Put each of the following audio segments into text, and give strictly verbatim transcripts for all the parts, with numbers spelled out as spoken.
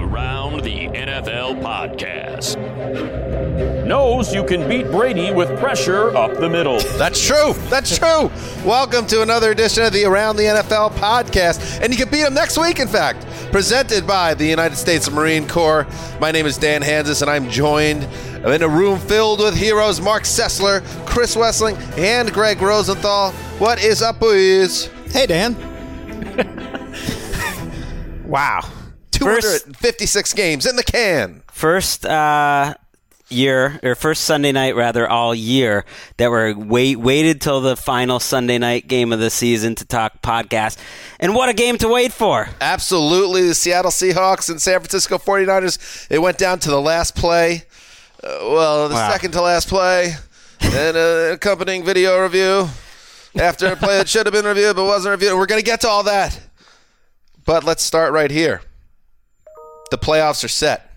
Around the N F L podcast. Knows you can beat Brady with pressure up the middle. That's true. That's true. Welcome to another edition of the Around the N F L podcast. And you can beat them next week, in fact. Presented by the United States Marine Corps. My name is Dan Hansis, and I'm joined in a room filled with heroes Mark Sessler, Chris Wessling, and Greg Rosenthal. What is up, boys? Hey, Dan. Wow. two hundred fifty-six first, games in the can. First uh, year, or first Sunday night, rather, all year that we're wait, waited till the final Sunday night game of the season to talk podcast. And what a game to wait for. Absolutely. The Seattle Seahawks and San Francisco forty-niners, it went down to the last play. Uh, well, the wow. second to last play. And an accompanying video review after a play that should have been reviewed but wasn't reviewed. We're going to get to all that. But let's start right here. The playoffs are set.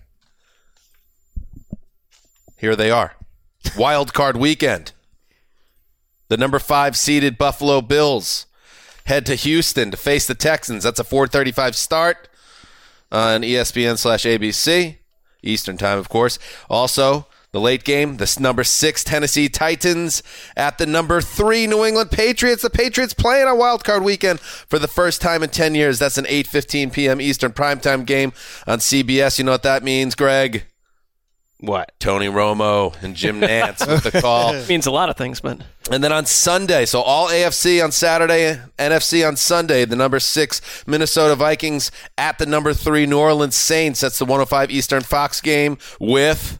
Here they are. Wild card weekend. The number five seeded Buffalo Bills head to Houston to face the Texans. That's a four thirty-five start on E S P N slash A B C. Eastern time, of course. Also, the late game, the number six Tennessee Titans at the number three New England Patriots. The Patriots playing on Wild Card Weekend for the first time in ten years. That's an eight fifteen p.m. Eastern primetime game on C B S. You know what that means, Greg? What? Tony Romo and Jim Nantz with the call. It means a lot of things, but... And then on Sunday, so all A F C on Saturday, N F C on Sunday, the number six Minnesota Vikings at the number three New Orleans Saints. That's the one oh five Eastern Fox game with...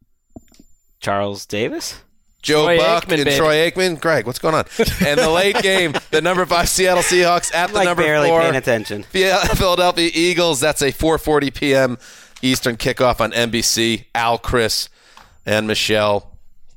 Charles Davis? Joe Troy Buck Aikman, and baby. Troy Aikman. Greg, what's going on? And the late game, the number five Seattle Seahawks at the like number barely four paying attention. Philadelphia Eagles. That's a four forty p.m. Eastern kickoff on N B C. Al, Chris, and Michelle.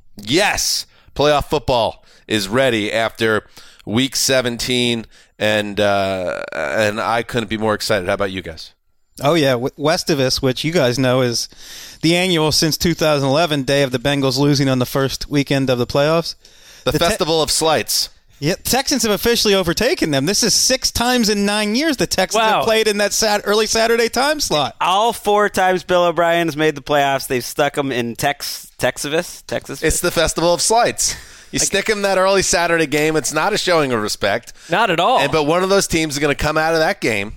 Yes, playoff football is ready after week seventeen, and uh, and I couldn't be more excited. How about you guys? Oh, yeah. West of us, which you guys know is the annual since two thousand eleven day of the Bengals losing on the first weekend of the playoffs. The, the Festival te- of Slights. Yeah, Texans have officially overtaken them. This is six times in nine years the Texans wow. have played in that sat- early Saturday time slot. All four times Bill O'Brien's made the playoffs, they've stuck them in Tex Texas. Texas. It's the Festival of Slights. You like, stick them that early Saturday game. It's not a showing of respect. Not at all. And, but one of those teams is going to come out of that game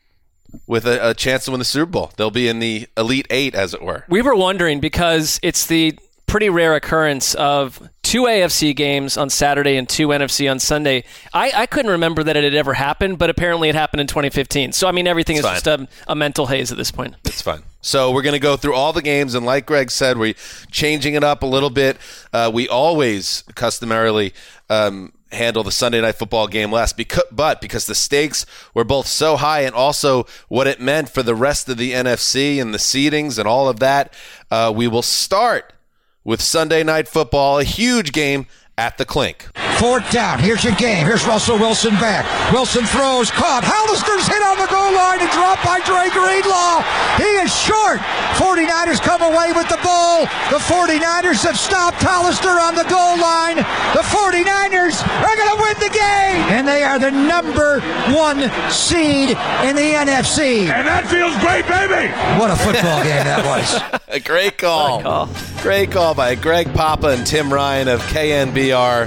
with a, a chance to win the Super Bowl. They'll be in the Elite Eight, as it were. We were wondering because it's the pretty rare occurrence of two A F C games on Saturday and two N F C on Sunday. I, I couldn't remember that it had ever happened, but apparently it happened in twenty fifteen. So, I mean, everything it's is fine. just a, a mental haze at this point. It's fine. So we're going to go through all the games, and like Greg said, we're changing it up a little bit. Uh, we always customarily um, handle the Sunday Night Football game last, because, but because the stakes were both so high and also what it meant for the rest of the N F C and the seedings and all of that, uh, we will start with Sunday Night Football, a huge game at the Clink. Fourth down. Here's your game. Here's Russell Wilson back. Wilson throws. Caught. Hollister's hit on the goal line and dropped by Dre Greenlaw. He is short. forty-niners come away with the ball. The forty-niners have stopped Hollister on the goal line. The forty-niners are going to win the game. And they are the number one seed in the N F C. And that feels great, baby. What a football game that was. A great call. Great call. Great call by Greg Papa and Tim Ryan of K N B R.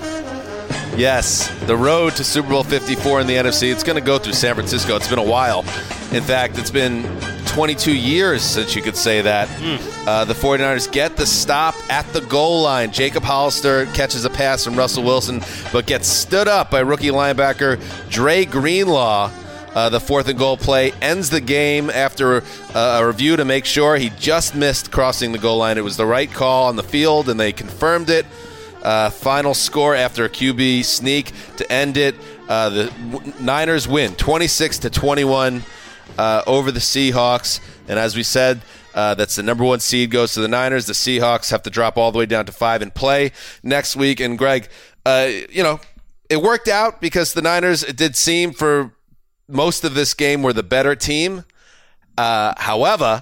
Yes, the road to Super Bowl fifty-four in the N F C, it's going to go through San Francisco. It's been a while. In fact, it's been twenty-two years since you could say that. Mm. Uh, the forty-niners get the stop at the goal line. Jacob Hollister catches a pass from Russell Wilson, but gets stood up by rookie linebacker Dre Greenlaw. Uh, the fourth and goal play ends the game after uh, a review to make sure he just missed crossing the goal line. It was the right call on the field, and they confirmed it. Uh, final score after a Q B sneak to end it. Uh, the w- Niners win twenty-six to twenty-one uh, over the Seahawks. And as we said, uh, that's the number one seed goes to the Niners. The Seahawks have to drop all the way down to five and play next week. And Greg, uh, you know, it worked out because the Niners, it did seem for most of this game, were the better team. Uh, however,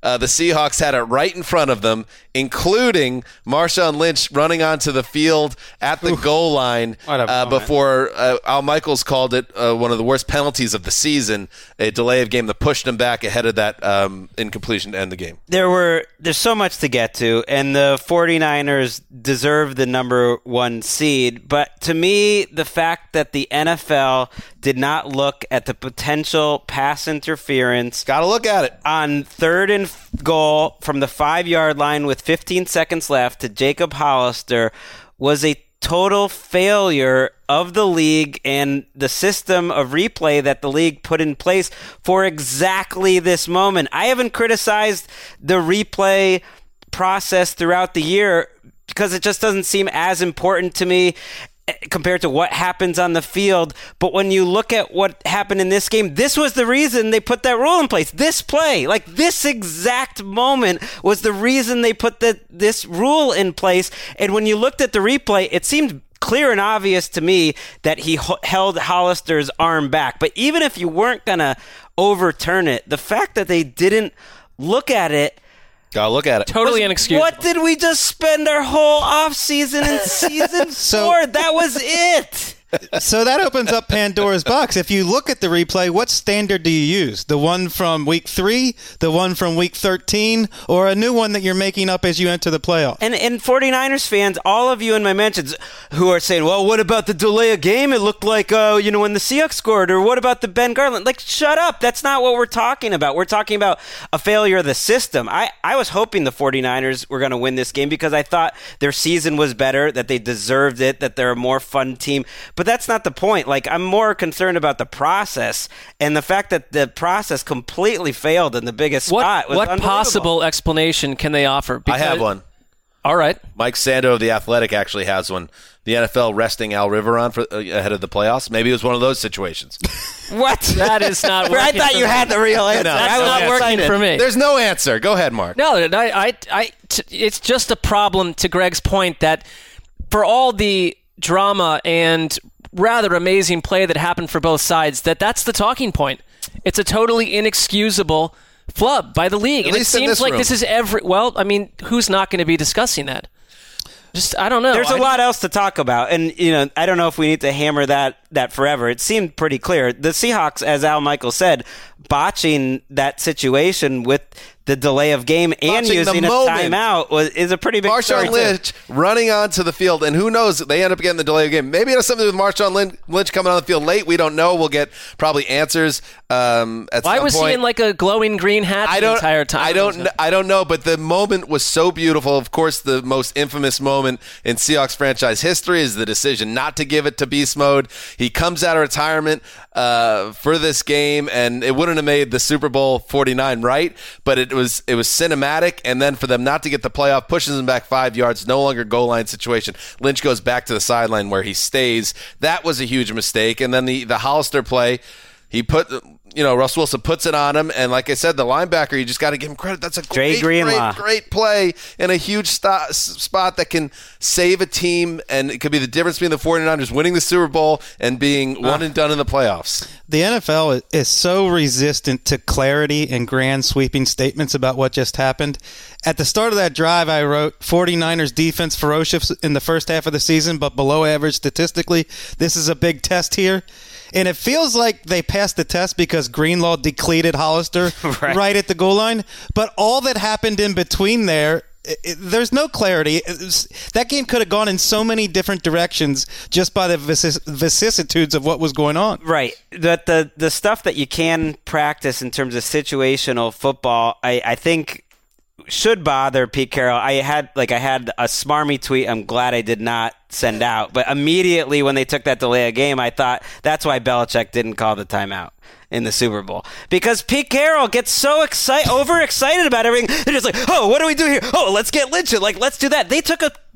uh, the Seahawks had it right in front of them, including Marshawn Lynch running onto the field at the Oof. goal line uh, before uh, Al Michaels called it uh, one of the worst penalties of the season, a delay of game that pushed him back ahead of that um, incompletion to end the game. There were there's so much to get to, and the 49ers deserve the number one seed, but to me, the fact that the N F L did not look at the potential pass interference. Got to look at it. On third and goal from the five-yard line with fifteen seconds left to Jacob Hollister was a total failure of the league and the system of replay that the league put in place for exactly this moment. I haven't criticized the replay process throughout the year because it just doesn't seem as important to me compared to what happens on the field. But when you look at what happened in this game, this was the reason they put that rule in place. This play, like this exact moment was the reason they put the, this rule in place. And when you looked at the replay, it seemed clear and obvious to me that he h- held Hollister's arm back. But even if you weren't going to overturn it, the fact that they didn't look at it, Gotta look at it. Totally inexcusable. What did we just spend our whole offseason in season So- four? That was it. So that opens up Pandora's box. If you look at the replay, what standard do you use? The one from week three, the one from week thirteen, or a new one that you're making up as you enter the playoff? And and 49ers fans, all of you in my mentions who are saying, well, what about the delay of game? It looked like, uh, you know, when the Seahawks scored, or what about the Ben Garland? Like, shut up. That's not what we're talking about. We're talking about a failure of the system. I, I was hoping the 49ers were going to win this game because I thought their season was better, that they deserved it, that they're a more fun team. But that's not the point. Like, I'm more concerned about the process and the fact that the process completely failed in the biggest what, spot. Was what possible explanation can they offer? Because, I have one. All right. Mike Sando of The Athletic actually has one. The N F L resting Al Riveron for, uh, ahead of the playoffs. Maybe it was one of those situations. What? That is not working. I thought you me. had the real answer. That's I was not working excited. for me. There's no answer. Go ahead, Mark. No, I, I, I, t- it's just a problem, to Greg's point, that for all the drama and rather amazing play that happened for both sides, that that's the talking point. It's a totally inexcusable flub by the league. At and it least in seems this like room. this is every, well, I mean, who's not going to be discussing that? Just, I don't know. There's a a lot else to talk about, and you know, I don't know if we need to hammer that that forever. It seemed pretty clear. The Seahawks, as Al Michaels said, botching that situation with the delay of game and Botching using the a moment. timeout was is a pretty big story Marshawn too. Lynch running onto the field, and who knows, they end up getting the delay of game. Maybe it has something to do with Marshawn Lynch, Lynch coming on the field late. We don't know. We'll get probably answers um, at Why some was point. he in like a glowing green hat I the don't, entire time? I don't, kn- I don't know, but the moment was so beautiful. Of course, the most infamous moment in Seahawks franchise history is the decision not to give it to Beast Mode. He comes out of retirement uh, for this game, and it wouldn't have made the Super Bowl forty-nine right, but it was it was cinematic. And then for them not to get the playoff, pushes them back five yards, no longer goal line situation. Lynch goes back to the sideline where he stays. That was a huge mistake. And then the the Hollister play, he put. You know, Russ Wilson puts it on him, and like I said, the linebacker, you just got to give him credit. That's a great, great, great play and a huge st- spot that can save a team, and it could be the difference between the 49ers winning the Super Bowl and being one and done in the playoffs. The N F L is so resistant to clarity and grand sweeping statements about what just happened. At the start of that drive, I wrote 49ers defense ferocious in the first half of the season, but below average statistically. This is a big test here. And it feels like they passed the test because Greenlaw decleated Hollister right. right at the goal line. But all that happened in between there, it, it, there's no clarity. It was, that game could have gone in so many different directions just by the vicis- vicissitudes of what was going on. Right. That the the stuff that you can practice in terms of situational football, I, I think should bother Pete Carroll. I had like I had a smarmy tweet. I'm glad I did not send out. But immediately when they took that delay of game, I thought that's why Belichick didn't call the timeout in the Super Bowl, because Pete Carroll gets so excited, overexcited about everything. They're just like, oh, what do we do here? Oh, let's get Lynch. Like, let's do that. They took a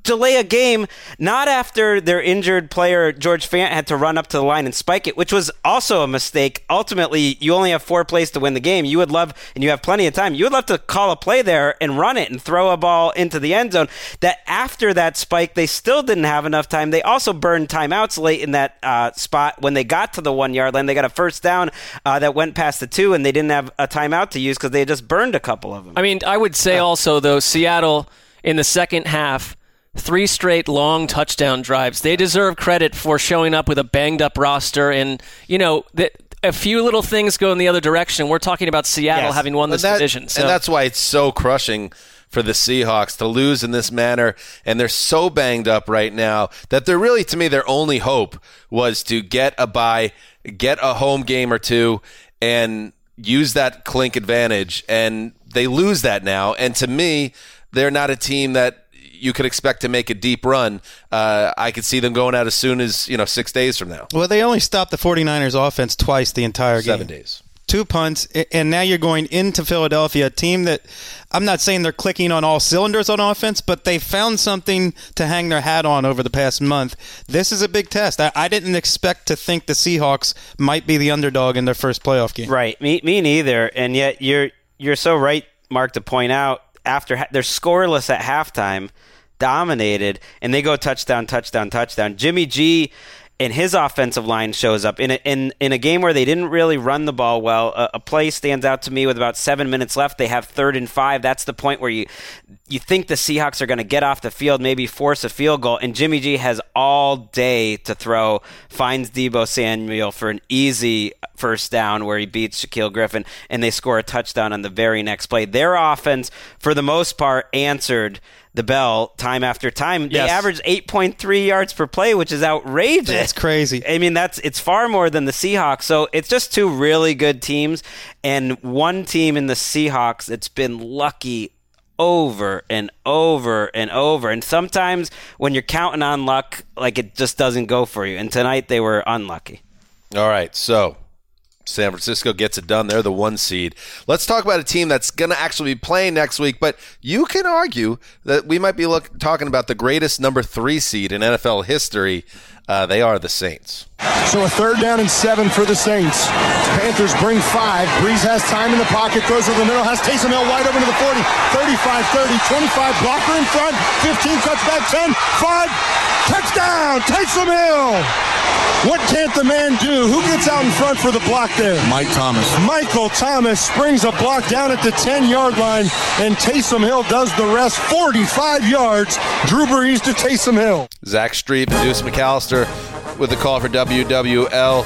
delay a game, not after their injured player, George Fant, had to run up to the line and spike it, which was also a mistake. Ultimately, you only have four plays to win the game. You would love, and you have plenty of time, you would love to call a play there and run it and throw a ball into the end zone. That after that spike, they still didn't have enough time. They also burned timeouts late in that uh, spot. When they got to the one-yard line, they got a first down uh, that went past the two, and they didn't have a timeout to use because they had just burned a couple of them. I mean, I would say uh, also, though, Seattle in the second half, three straight long touchdown drives. They deserve credit for showing up with a banged-up roster. And, you know, the, a few little things go in the other direction. We're talking about Seattle yes. having won this that, division. So. And that's why it's so crushing for the Seahawks to lose in this manner. And they're so banged up right now that they're really, to me, their only hope was to get a bye, get a home game or two, and use that clink advantage. And they lose that now. And to me, they're not a team that you could expect to make a deep run. Uh, I could see them going out as soon as, you know, six days from now. Well, they only stopped the 49ers offense twice the entire game. Seven days. Two punts, and now you're going into Philadelphia, a team that I'm not saying they're clicking on all cylinders on offense, but they found something to hang their hat on over the past month. This is a big test. I, I didn't expect to think the Seahawks might be the underdog in their first playoff game. Right, me, me neither. And yet you're you're so right, Mark, to point out after ha- they're scoreless at halftime, dominated, and they go touchdown, touchdown, touchdown. Jimmy G and his offensive line shows up in a, in in a game where they didn't really run the ball well. A, a play stands out to me with about seven minutes left. They have third and five. That's the point where you you think the Seahawks are going to get off the field, maybe force a field goal, and Jimmy G has all day to throw. Finds Deebo Samuel for an easy first down where he beats Shaquille Griffin, and they score a touchdown on the very next play. Their offense, for the most part, answered the bell time after time. They yes. averaged eight point three yards per play, which is outrageous. That's crazy. I mean, that's it's far more than the Seahawks. So it's just two really good teams, and one team in the Seahawks that's been lucky over and over and over. And sometimes when you're counting on luck, like, it just doesn't go for you. And tonight they were unlucky. All right, so San Francisco gets it done. They're the one seed. Let's talk about a team that's going to actually be playing next week, but you can argue that we might be look, talking about the greatest number three seed in N F L history. Uh, they are the Saints. So a third down and seven for the Saints. Panthers bring five. Breeze has time in the pocket, throws to the middle, has Taysom Hill wide open to the forty, thirty-five, thirty, twenty-five, blocker in front, fifteen, cuts back, ten, five, touchdown, Taysom Hill! What can't the man do? Who gets out in front for the block there? Mike Thomas. Michael Thomas springs a block down at the ten-yard line, and Taysom Hill does the rest, forty-five yards. Drew Brees to Taysom Hill. Zach Streep and Deuce McAllister with the call for W W L.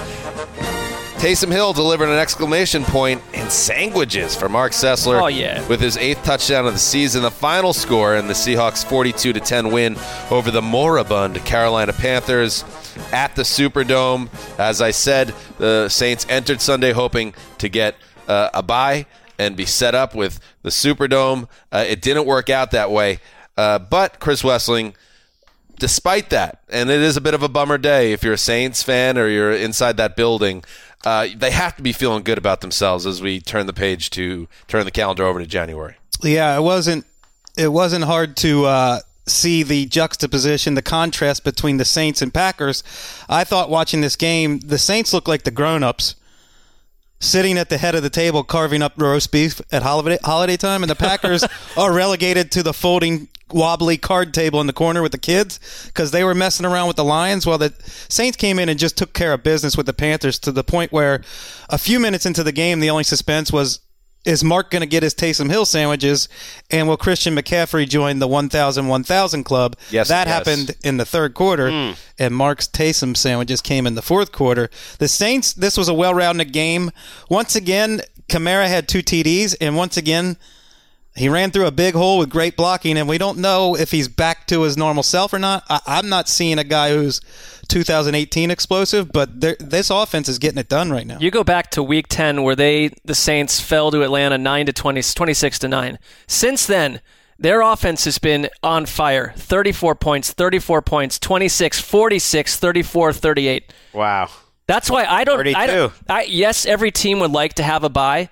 Taysom Hill delivered an exclamation point and sandwiches for Mark Sessler. Oh, yeah. With his eighth touchdown of the season. The final score in the Seahawks' forty-two to ten win over the moribund Carolina Panthers at the Superdome. As I said, the Saints entered Sunday hoping to get uh, a bye and be set up with the Superdome. Uh, it didn't work out that way. Uh, but Chris Wesseling, despite that, and it is a bit of a bummer day if you're a Saints fan or you're inside that building, uh, they have to be feeling good about themselves as we turn the page to turn the calendar over to January. Yeah, it wasn't it wasn't hard to uh, see the juxtaposition, the contrast between the Saints and Packers. I thought watching this game, the Saints looked like the grown-ups sitting at the head of the table carving up roast beef at holiday, holiday time, and the Packers are relegated to the folding wobbly card table in the corner with the kids because they were messing around with the Lions. While the Saints came in and just took care of business with the Panthers to the point where a few minutes into the game, the only suspense was, is Mark going to get his Taysom Hill sandwiches, and will Christian McCaffrey join the one thousand one thousand club? Yes, that yes. happened in the third quarter, mm. and Mark's Taysom sandwiches came in the fourth quarter. The Saints, this was a well-rounded game. Once again, Kamara had two T Ds, and once again, he ran through a big hole with great blocking, and we don't know if he's back to his normal self or not. I, I'm not seeing a guy who's two thousand eighteen explosive, but this offense is getting it done right now. You go back to Week ten where they, the Saints, fell to Atlanta nine to twenty, twenty-six to nine. Since then, their offense has been on fire. thirty-four points, thirty-four points, twenty-six, forty-six, thirty-four, thirty-eight. Wow. That's why I don't. thirty-two. I don't I, yes, every team would like to have a bye.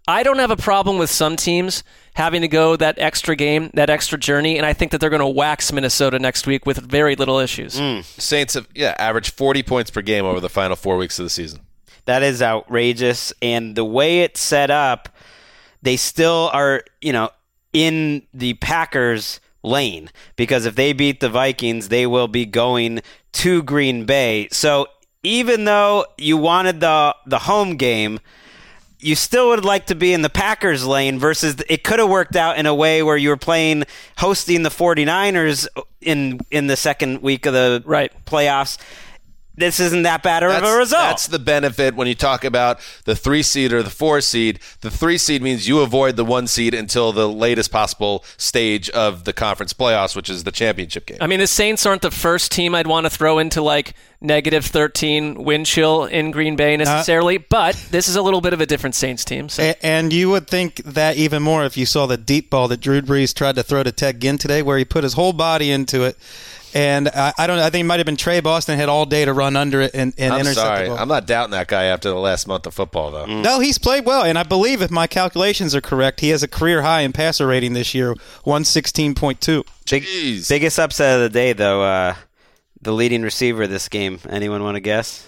I don't have a problem with some teams having to go that extra game, that extra journey, and I think that they're going to wax Minnesota next week with very little issues. Mm. Saints have yeah averaged forty points per game over the final four weeks of the season. That is outrageous, and the way it's set up, they still are, you know, in the Packers' lane, because if they beat the Vikings, they will be going to Green Bay. So even though you wanted the the home game, you still would like to be in the Packers lane versus it could have worked out in a way where you were playing, hosting the 49ers in in the second week of the right. playoffs. This isn't that bad of that's, a result. That's the benefit when you talk about the three seed or the four seed. The three seed means you avoid the one seed until the latest possible stage of the conference playoffs, which is the championship game. I mean, the Saints aren't the first team I'd want to throw into like negative thirteen wind chill in Green Bay necessarily, uh, but this is a little bit of a different Saints team. So. And you would think that even more if you saw the deep ball that Drew Brees tried to throw to Ted Ginn today, where he put his whole body into it. And I, I don't know. I think it might have been Trey Boston had all day to run under it and, and I'm intercept sorry. the ball. I'm not doubting that guy after the last month of football, though. Mm. No, he's played well, and I believe if my calculations are correct, he has a career high in passer rating this year, one sixteen point two. Big, biggest upset of the day, though, uh, the leading receiver this game. Anyone want to guess?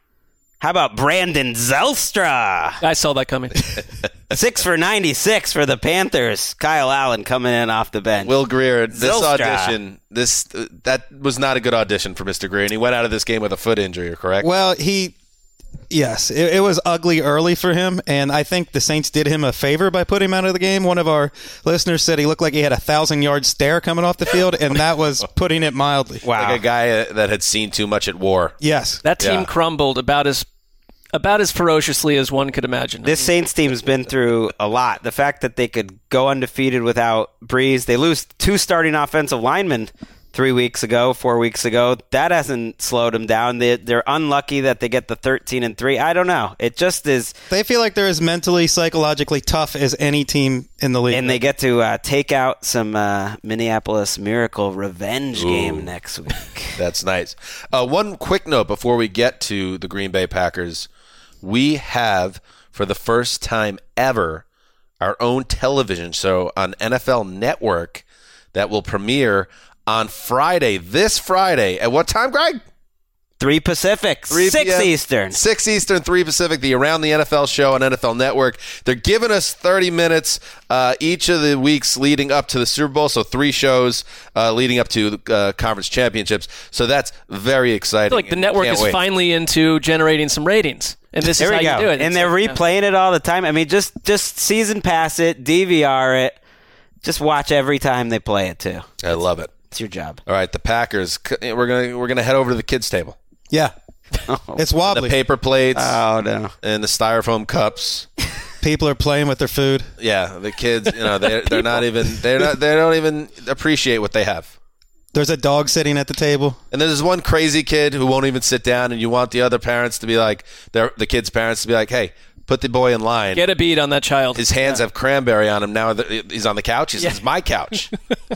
How about Brandon Zylstra? I saw that coming. Six for ninety-six for the Panthers. Kyle Allen coming in off the bench. Will Grier, this Zylstra. audition, this uh, that was not a good audition for Mister Grier, and he went out of this game with a foot injury, correct? Well, he, yes, it, it was ugly early for him, and I think the Saints did him a favor by putting him out of the game. One of our listeners said he looked like he had a thousand-yard stare coming off the field, and that was putting it mildly. Wow. Like a guy uh, that had seen too much at war. Yes. That team Yeah. crumbled about as about as ferociously as one could imagine. This Saints team's been through a lot. The fact that they could go undefeated without Breeze, they lose two starting offensive linemen three weeks ago, four weeks ago. That hasn't slowed them down. They, they're unlucky that they get the thirteen and three. I don't know. It just is. They feel like they're as mentally, psychologically tough as any team in the league. And they get to uh, take out some uh, Minneapolis Miracle revenge Ooh. game next week. That's nice. Uh, one quick note before we get to the Green Bay Packers. We have, for the first time ever, our own television show on N F L Network that will premiere on Friday, this Friday. At what time, Greg? Three Pacific, three six p.m. Eastern. Six Eastern, three Pacific, the Around the N F L show on N F L Network. They're giving us thirty minutes uh, each of the weeks leading up to the Super Bowl, so three shows uh, leading up to the uh, conference championships. So that's very exciting. I feel like the network Can't is wait. finally into generating some ratings. And this There is we how go. you do it. And It's they're like, replaying it all the time. I mean, just just season pass it, D V R it. Just watch every time they play it, too. I love it. It's your job. All right, the Packers. We're gonna we're gonna head over to the kids' table. yeah. It's The wobbly. paper plates Oh, no. and the styrofoam cups. People are playing with their food. Yeah, the kids. You know, they're they're not even they're not they don't even appreciate what they have. There's a dog sitting at the table. And there's one crazy kid who won't even sit down, and you want the other parents to be like, their the kid's parents to be like, hey, put the boy in line. Get a beat on that child. His hands have cranberry on him. Now that he's on the couch. He says, Yeah. it's my couch.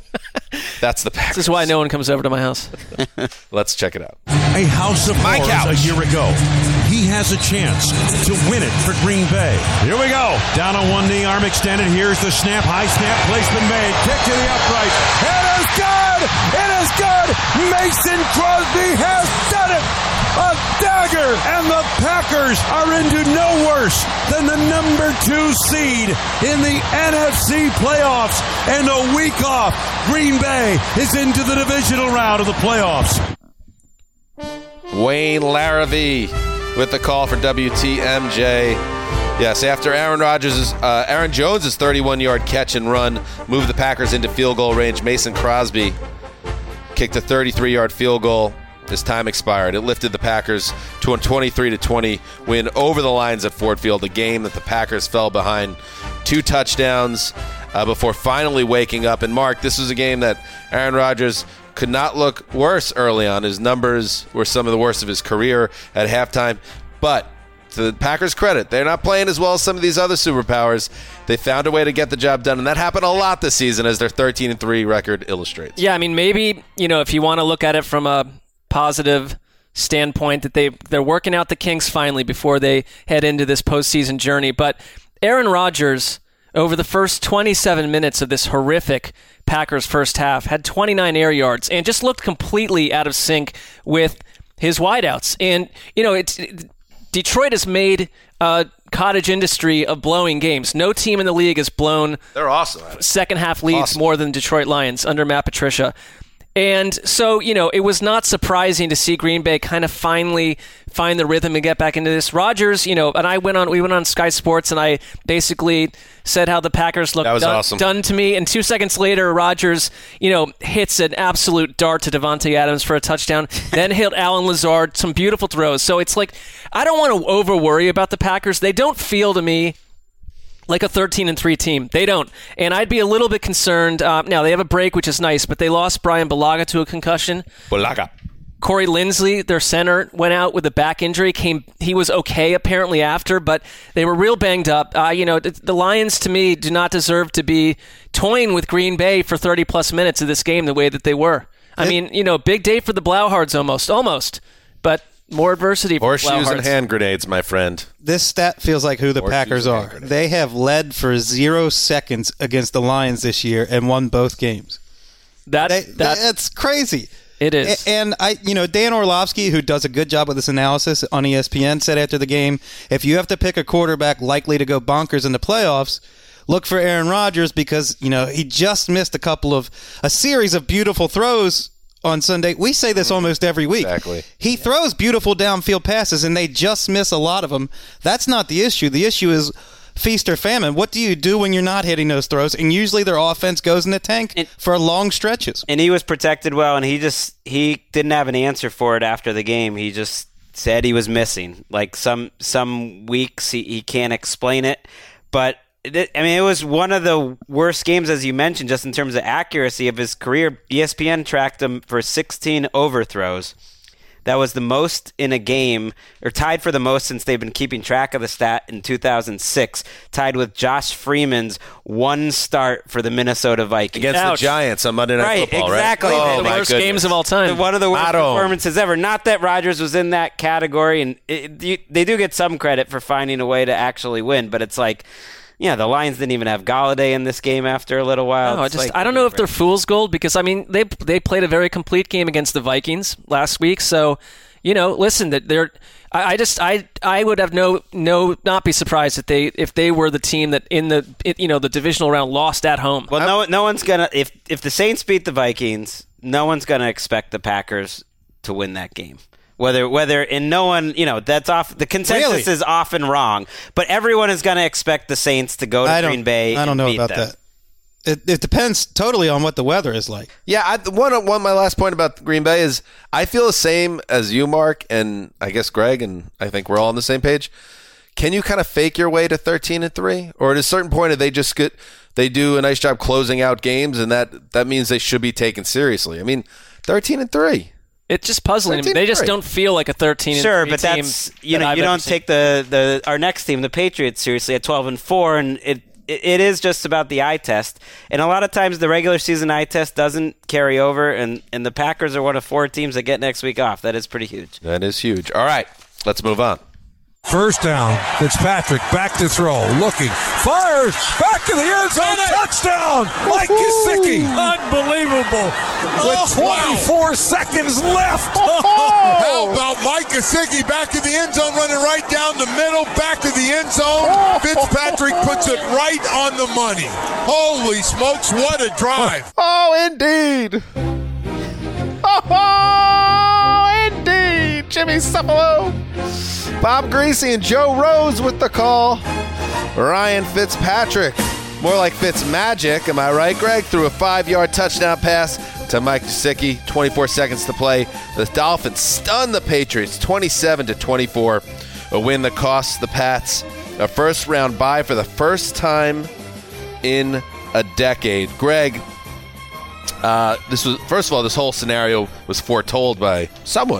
That's the Packers. This is why no one comes over to my house. Let's check it out. A house of My horrors couch. a year ago. He has a chance to win it for Green Bay. Here we go. Down on one knee, arm extended. Here's the snap. High snap placement made. Kick to the upright. It is good. It is good. Mason Crosby has done it. A dagger. And the Packers are into no worse than the number two seed in the N F C playoffs. And a week off, Green Bay is into the divisional round of the playoffs. Wayne Larrivee with the call for W T M J. Yes, after Aaron Rodgers' uh, Aaron Jones' thirty-one-yard catch and run moved the Packers into field goal range, Mason Crosby kicked a thirty-three-yard field goal. His time expired. It lifted the Packers to a twenty-three to twenty win over the lines at Ford Field, a game that the Packers fell behind two touchdowns uh, before finally waking up. And Mark, this was a game that Aaron Rodgers could not look worse early on. His numbers were some of the worst of his career at halftime. But to the Packers' credit, they're not playing as well as some of these other superpowers. They found a way to get the job done, and that happened a lot this season, as their thirteen and three record illustrates. Yeah, I mean, maybe, you know, if you want to look at it from a positive standpoint, that they, they're working out the kinks finally before they head into this postseason journey. But Aaron Rodgers, over the first twenty-seven minutes of this horrific Packers first half, had twenty-nine air yards and just looked completely out of sync with his wideouts. And, you know, it's Detroit has made a cottage industry of blowing games. No team in the league has blown They're awesome at it. second half leads Awesome. more than Detroit Lions under Matt Patricia. And so, you know, it was not surprising to see Green Bay kind of finally find the rhythm and get back into this. Rodgers, you know, and I went on, we went on Sky Sports, and I basically said how the Packers looked That was done, awesome. done to me. And two seconds later, Rodgers, you know, hits an absolute dart to Devontae Adams for a touchdown. Then hit Alan Lazard, some beautiful throws. So it's like, I don't want to over worry about the Packers. They don't feel to me like a thirteen and three team. They don't. And I'd be a little bit concerned. Uh, now, they have a break, which is nice, but they lost Brian Bulaga to a concussion. Bulaga. Corey Linsley, their center, went out with a back injury. Came, he was okay apparently after, but they were real banged up. Uh, you know, the, the Lions, to me, do not deserve to be toying with Green Bay for thirty-plus minutes of this game the way that they were. I It- mean, you know, big day for the Blauhards almost. Almost. But more adversity for Horseshoes and Blauhards. hand grenades, my friend. This stat feels like who the Horseshoes Packers and are. hand grenades. They have led for zero seconds against the Lions this year and won both games. That, They, that, that's crazy. it is. A- And I, you know, Dan Orlovsky, who does a good job with this analysis on E S P N, said after the game, if you have to pick a quarterback likely to go bonkers in the playoffs, look for Aaron Rodgers because, you know, he just missed a couple of a series of beautiful throws on Sunday. We say this almost every week. Exactly. He throws beautiful downfield passes, and they just miss a lot of them. That's not the issue. The issue is feast or famine. What do you do when you're not hitting those throws? And usually their offense goes in the tank And- for long stretches. And he was protected well, and he just he didn't have an answer for it after the game. He just said he was missing. Like some some weeks he, he can't explain it, but it, I mean it was one of the worst games, as you mentioned, just in terms of accuracy of his career. E S P N tracked him for sixteen overthrows. That was the most in a game, or tied for the most since they've been keeping track of the stat in two thousand six, tied with Josh Freeman's one start for the Minnesota Vikings. Against Ouch. the Giants on Monday Night Right, Football, exactly. right? the Oh, my worst goodness. games of all time. One of the worst Claro. performances ever. Not that Rodgers was in that category, and it, you, they do get some credit for finding a way to actually win, but it's like, yeah, the Lions didn't even have Galladay in this game after a little while. No, I It's just like- I don't know if they're fool's gold because I mean they they played a very complete game against the Vikings last week. So, you know, listen, that they're I, I just I I would have no no not be surprised if they if they were the team that in the it, you know the divisional round lost at home. Well, no, no one's gonna if if the Saints beat the Vikings, no one's gonna expect the Packers to win that game. Whether whether and no one, you know, that's off. The consensus Really? is often wrong, but everyone is going to expect the Saints to go to I don't, Green Bay. I don't and know beat about them. that. It, it depends totally on what the weather is like. Yeah, I, one, one. My last point about Green Bay is I feel the same as you, Mark, and I guess Greg, and I think we're all on the same page. Can you kind of fake your way to thirteen and three, or at a certain point, if they just get they do a nice job closing out games, and that that means they should be taken seriously? I mean, thirteen and three. It's just puzzling. to me. They just don't feel like a thirteen. Sure, and but three team that's you that know I've you ever don't seen. take the, the our next team, the Patriots, seriously at twelve and four, and it, it it is just about the eye test. And a lot of times the regular season eye test doesn't carry over, and, and the Packers are one of four teams that get next week off. That is pretty huge. That is huge. All right, let's move on. First down. Fitzpatrick back to throw. Looking. Fires. Back to the end zone. Touchdown. Mike Gesicki. Unbelievable. With twenty-four seconds left. How about Mike Gesicki back to the end zone, running right down the middle, back to the end zone. Fitzpatrick puts it right on the money. Holy smokes, what a drive. Oh, indeed. Oh, indeed. Jimmy Cephalo. Bob Greasy and Joe Rose with the call. Ryan Fitzpatrick, more like Fitzmagic, am I right, Greg? Threw a five-yard touchdown pass to Mike Gesicki. twenty-four seconds to play. The Dolphins stun the Patriots, twenty-seven to twenty-four. A win that costs the Pats a first-round bye for the first time in a decade. Greg, uh, this was first of all, this whole scenario was foretold by someone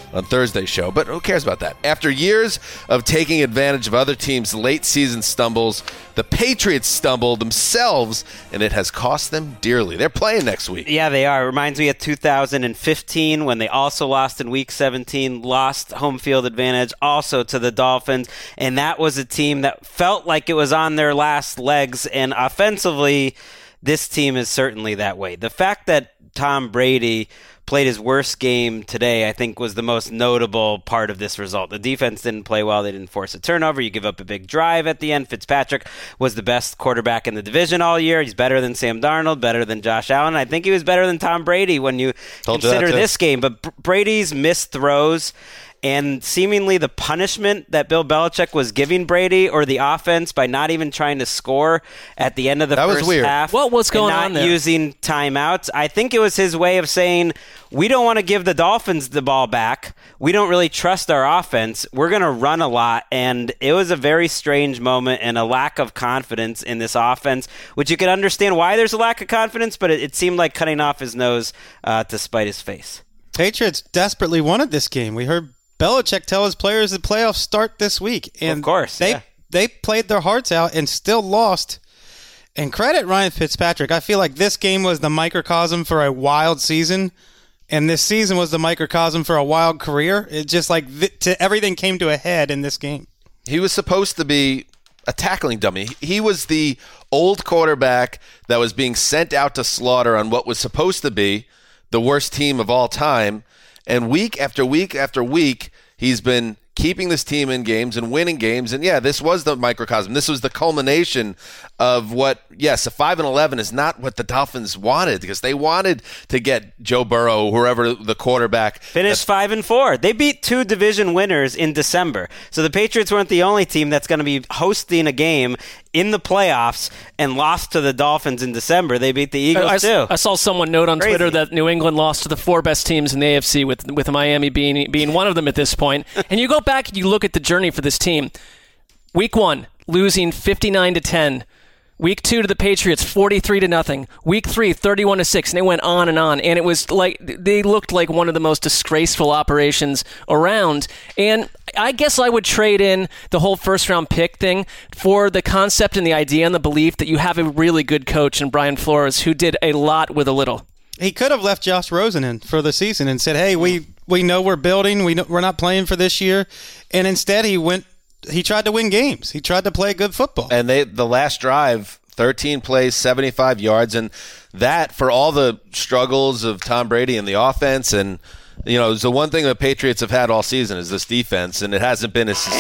on Thursday's show, but who cares about that? After years of taking advantage of other teams' late-season stumbles, the Patriots stumbled themselves, and it has cost them dearly. They're playing next week. Yeah, they are. It reminds me of two thousand fifteen when they also lost in Week seventeen, lost home field advantage also to the Dolphins, and that was a team that felt like it was on their last legs, and offensively, this team is certainly that way. The fact that Tom Brady played his worst game today, I think, was the most notable part of this result. The defense didn't play well. They didn't force a turnover. You give up a big drive at the end. Fitzpatrick was the best quarterback in the division all year. He's better than Sam Darnold, better than Josh Allen. I think he was better than Tom Brady when you Told consider you this game. But B- Brady's missed throws and seemingly the punishment that Bill Belichick was giving Brady or the offense by not even trying to score at the end of the that first was weird. half. What was going and not on there? using timeouts. I think it was his way of saying, we don't want to give the Dolphins the ball back. We don't really trust our offense. We're going to run a lot. And it was a very strange moment and a lack of confidence in this offense, which you can understand why there's a lack of confidence, but it, it seemed like cutting off his nose uh, to spite his face. Patriots desperately wanted this game. We heard Belichick tell his players the playoffs start this week. And of course, they yeah. they played their hearts out and still lost. And credit Ryan Fitzpatrick. I feel like this game was the microcosm for a wild season, and this season was the microcosm for a wild career. It just like th- to, everything came to a head in this game. He was supposed to be a tackling dummy. He was the old quarterback that was being sent out to slaughter on what was supposed to be the worst team of all time. And week after week after week, he's been keeping this team in games and winning games. And, yeah, this was the microcosm. This was the culmination of what, yes, a five and eleven is not what the Dolphins wanted because they wanted to get Joe Burrow, whoever the quarterback. Finished five and four. They beat two division winners in December. So the Patriots weren't the only team that's going to be hosting a game in the playoffs and lost to the Dolphins in December. They beat the Eagles, I, I, too. I saw someone note on Crazy. Twitter that New England lost to the four best teams in the A F C, with with Miami being being one of them at this point. And you go back and you look at the journey for this team. Week one, losing fifty-nine to ten. Week two to the Patriots, forty-three to nothing. Week three, thirty-one to six, and they went on and on. And it was like they looked like one of the most disgraceful operations around. And I guess I would trade in the whole first-round pick thing for the concept and the idea and the belief that you have a really good coach in Brian Flores who did a lot with a little. He could have left Josh Rosen in for the season and said, "Hey, we we know we're building. We know, we're not playing for this year," and instead he went. He tried to win games. He tried to play good football. And they the last drive, thirteen plays, seventy-five yards, and that for all the struggles of Tom Brady and the offense, and you know, it's the one thing the Patriots have had all season is this defense, and it hasn't been as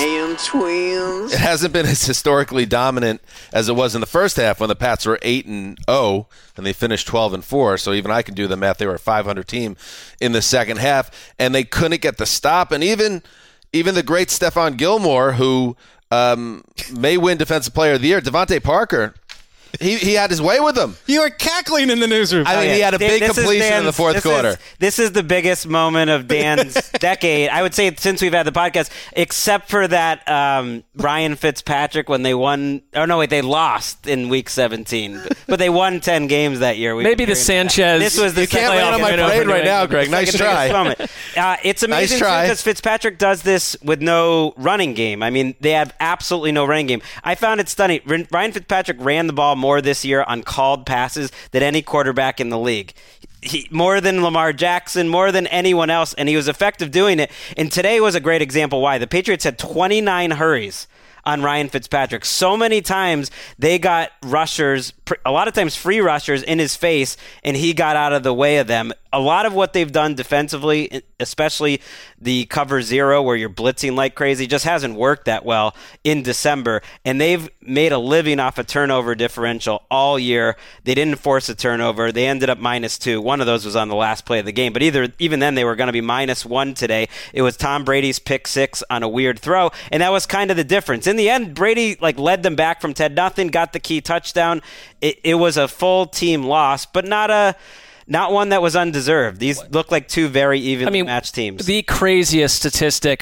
twins. It hasn't been as historically dominant as it was in the first half when the Pats were eight and oh and they finished twelve and four. So even I can do the math. They were a five hundred team in the second half, and they couldn't get the stop, and even. Even the great Stephon Gilmore, who um, may win Defensive Player of the Year, Devontae Parker, he he had his way with them. You were cackling in the newsroom. I mean, Oh, yeah. he had a big This is completion Dan's- in the fourth this quarter. Is, this is the biggest moment of Dan's decade, I would say, since we've had the podcast, except for that um, Ryan Fitzpatrick when they won. Oh, no, wait, they lost in week seventeen. But they won ten games that year. We've Maybe been the hearing that. Sanchez. This was the You can't second land on my biggest- parade right now, Greg. Nice second biggest try. moment. Uh, it's amazing Nice try. because Fitzpatrick does this with no running game. I mean, they have absolutely no running game. I found it stunning. Ryan Fitzpatrick ran the ball more this year on called passes than any quarterback in the league. He, more than Lamar Jackson, more than anyone else, and he was effective doing it. And today was a great example why. The Patriots had twenty-nine hurries on Ryan Fitzpatrick. So many times they got rushers, a lot of times free rushers in his face, and he got out of the way of them. A lot of what they've done defensively, especially the cover zero where you're blitzing like crazy, just hasn't worked that well in December. And they've made a living off a turnover differential all year. They didn't force a turnover. They ended up minus two. One of those was on the last play of the game. But either even then, they were going to be minus one today. It was Tom Brady's pick six on a weird throw, and that was kind of the difference. In the end, Brady like led them back from ten nothing, got the key touchdown. It, it was a full team loss, but not a... Not one that was undeserved. These look like two very evenly I mean, matched teams. The craziest statistic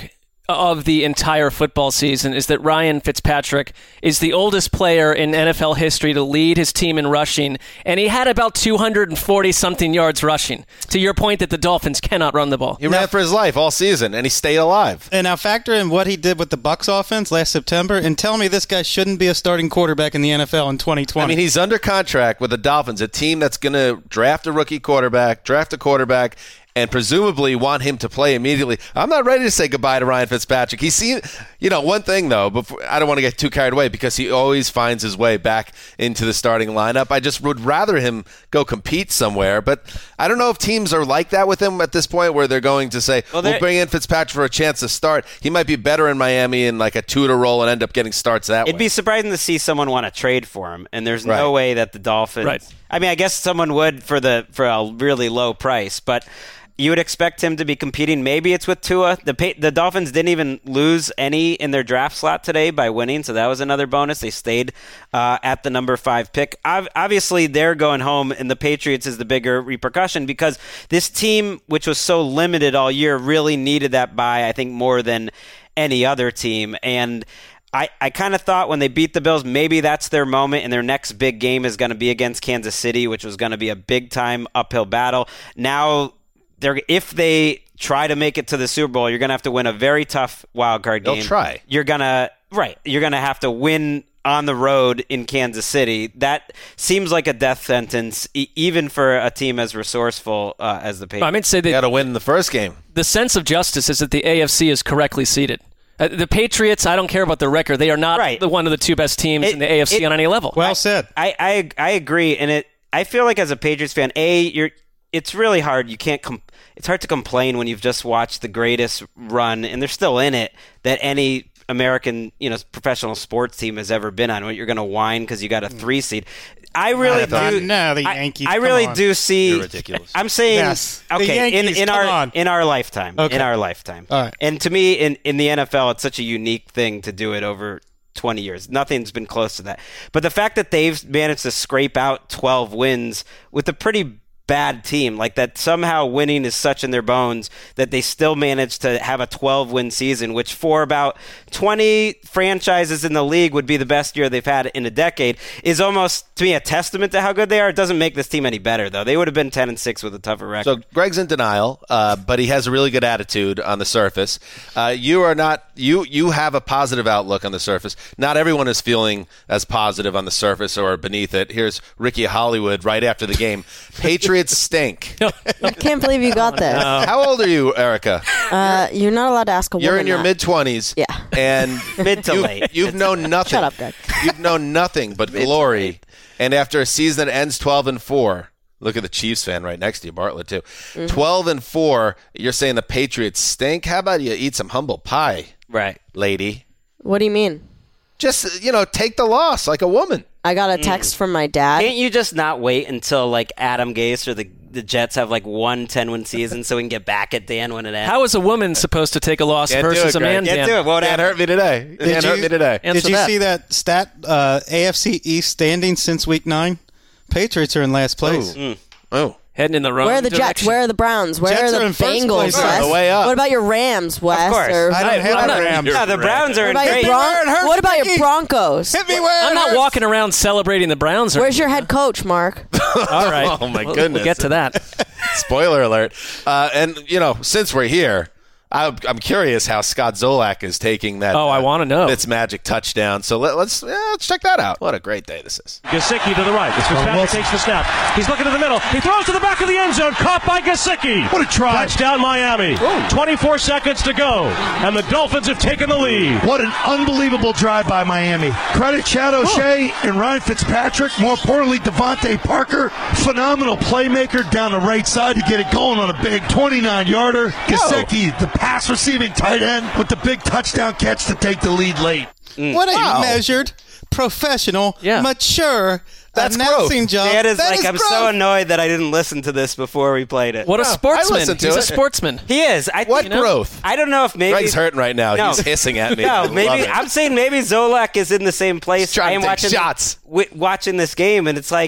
of the entire football season is that Ryan Fitzpatrick is the oldest player in N F L history to lead his team in rushing, and he had about two hundred forty something yards rushing. To your point that the Dolphins cannot run the ball. He ran for his life all season, and he stayed alive. And now factor in what he did with the Bucs offense last September, and tell me this guy shouldn't be a starting quarterback in the N F L in twenty twenty. I mean, he's under contract with the Dolphins, a team that's going to draft a rookie quarterback, draft a quarterback, and presumably want him to play immediately. I'm not ready to say goodbye to Ryan Fitzpatrick. He seemed, you know, one thing though, before, I don't want to get too carried away because he always finds his way back into the starting lineup. I just would rather him go compete somewhere, but I don't know if teams are like that with him at this point where they're going to say, well, we'll bring in Fitzpatrick for a chance to start. He might be better in Miami in like a Tudor role and end up getting starts that It'd way. be surprising to see someone want to trade for him, and there's Right. no way that the Dolphins. Right. I mean, I guess someone would for the for a really low price, but you would expect him to be competing. Maybe it's with Tua. The the Dolphins didn't even lose any in their draft slot today by winning, so that was another bonus. They stayed uh, at the number five pick. Obviously, they're going home, and the Patriots is the bigger repercussion because this team, which was so limited all year, really needed that bye, I think, more than any other team. And I, I kind of thought when they beat the Bills, maybe that's their moment, and their next big game is going to be against Kansas City, which was going to be a big-time uphill battle. Now, they're if they try to make it to the Super Bowl, you're going to have to win a very tough wild card game. They'll try. You're going to right. You're going to have to win on the road in Kansas City. That seems like a death sentence, e- even for a team as resourceful uh, as the Patriots. I mean, say They that got to win in the first game. the sense of justice is that the A F C is correctly seated. Uh, the Patriots, I don't care about their record. They are not Right. the one of the two best teams It- in the A F C it- on any level. Well said. I, I I agree, and it. I feel like as a Patriots fan, a you're. It's really hard. You can't. Com- it's hard to complain when you've just watched the greatest run, and they're still in it, that any American, you know, professional sports team has ever been on. What you're going to whine because you got a three seed. I really I do. no, the I- Yankees, I, come really on. do see. You're ridiculous. I'm saying. Yes, the Okay. Yankees, in in come our on. in our lifetime. Okay. In our lifetime. All right. And to me, in in the N F L, it's such a unique thing to do it over twenty years. Nothing's been close to that. But the fact that they've managed to scrape out twelve wins with a pretty bad team, like that somehow winning is such in their bones that they still managed to have a twelve win season, which for about twenty franchises in the league would be the best year they've had in a decade, is almost to me a testament to how good they are. It doesn't make this team any better though. They would have been ten and six with a tougher record. So Greg's in denial, uh, but he has a really good attitude on the surface. Uh, you are not. You you have a positive outlook on the surface. Not everyone is feeling as positive on the surface or beneath it. Here's Ricky Hollywood right after the game. Patriots stink. I can't believe you got this. How old are you, Erica? Uh, you're not allowed to ask a woman You're in your that. mid twenties. Yeah. And Mid to you, late. You've known nothing. Shut up, Greg. You've known nothing but Mid to glory. late. And after a season that ends twelve and four, look at the Chiefs fan right next to you, Bartlett too. Mm-hmm. twelve and four, you're saying the Patriots stink? How about you eat some humble pie, Right. lady? What do you mean? Just, you know, take the loss like a woman. I got a text from my dad. Can't you just not wait until like Adam Gase or the the Jets have like one ten-win season so we can get back at Dan when it ends? How is a woman supposed to take a loss Can't do versus it, a man, Greg. Can't Dan? do it. Won't Can't happen. hurt me today. Can't you- hurt me today. Answer Did you that. see that stat? Uh, A F C East standings since week nine. Patriots are in last place. Oh. Heading in the wrong Where are the direction. Jets? Where are the Browns? Where Jets are are the in first Bengals? place. Wes? On the way up. What about your Rams, Wes? Of course. Or- I don't have I'm a not- Rams. No, the Browns are what in about, your great. Bron- it hurts, what about your Mickey. Broncos? Hit me where it I'm not hurts. walking around celebrating the Browns. Or Where's your head coach, Mark? All right. Oh, my We'll- goodness. We'll get to that. Spoiler alert. Uh, and, you know, since we're here, I'm, I'm curious how Scott Zolak is taking that. Oh, I uh, wanna know. Fitz magic touchdown. So let, let's yeah, let's check that out. What a great day this is. Gesicki to the right. As Fitzpatrick takes the snap. He's looking to the middle. He throws to the back of the end zone. Caught by Gesicki. What a try. Touchdown Miami. twenty-four seconds to go. And the Dolphins have taken the lead. What an unbelievable drive by Miami. Credit Chad O'Shea and Ryan Fitzpatrick. More importantly, Devontae Parker. Phenomenal playmaker down the right side to get it going on a big twenty-nine yarder. Gesicki, the pass receiving tight end with the big touchdown catch to take the lead late. What a Wow. measured, professional, Yeah. mature That's announcing growth. job. Dad is That like, is I'm growth. so annoyed that I didn't listen to this before we played it. What a I sportsman. listened to He's a it. sportsman. He is. I What think, you know, growth? I don't know if maybe Greg's hurting right now. No. He's hissing at me. I No, love maybe it. I'm saying maybe Zolak is in the same place. He's trying I am to take watching shots. wi- watching this game, and it's like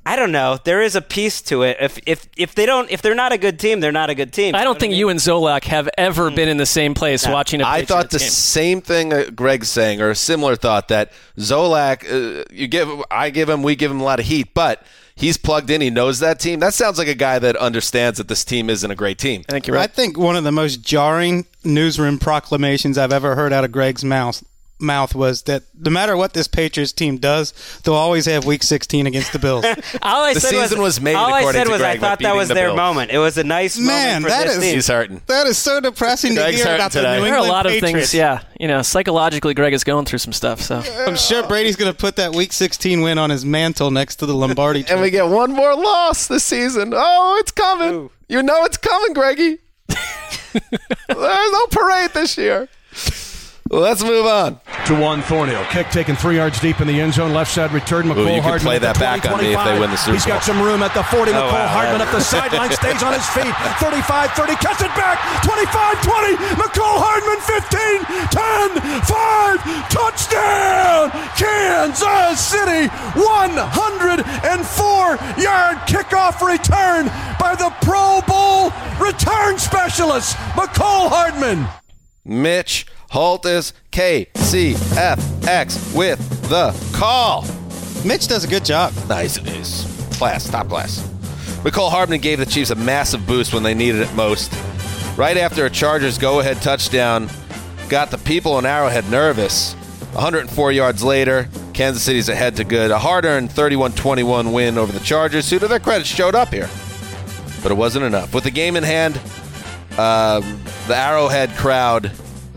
I don't know. There is a piece to it. If if if they don't, if they're not a good team, they're not a good team. I don't think you and Zolak have ever been in the same place No. watching a Patriots I thought the game. same thing that Greg's saying, or a similar thought, that Zolak, uh, you give, I give him, we give him a lot of heat, but he's plugged in. He knows that team. That sounds like a guy that understands that this team isn't a great team. I think you're right. I think one of the most jarring newsroom proclamations I've ever heard out of Greg's mouth mouth was that no matter what this Patriots team does, they'll always have Week sixteen against the Bills. all I The said season was made, all I according said to was Greg, I by thought that beating was the their Bills. moment. It was a nice Man, moment for that this is- team. He's hurting. That is so depressing to Greg's hear hurting about today. the New There are a England lot of Patriots. things, yeah. You know, psychologically, Greg is going through some stuff. So I'm sure Brady's going to put that Week sixteen win on his mantle next to the Lombardi. And we get one more loss this season. Oh, it's coming. Ooh. You know it's coming, Greggy. There's no parade this year. Let's move on. To one, Thornhill. Kick taken three yards deep in the end zone. Left side return. McCole Ooh, you can Hardman play at the that back on me if they twenty, win the Super He's got Bowl. some room at the forty. Oh, McCole wow. Hardman up the sideline. Stays on his feet. thirty-five thirty. Cuts it back. twenty-five twenty. McCole Hardman fifteen. ten. five. Touchdown. Kansas City. one hundred four yard kickoff return by the Pro Bowl return specialist, McCole Hardman. Mitch Holtis, K C F X with the call. Mitch does a good job. Nice it is. Class, top class. McCole Hardman gave the Chiefs a massive boost when they needed it most. Right after a Chargers go-ahead touchdown, got the people in Arrowhead nervous. one hundred four yards later, Kansas City's ahead to good. A hard-earned thirty-one twenty-one win over the Chargers, who to their credit showed up here. But it wasn't enough. With the game in hand, um, the Arrowhead crowd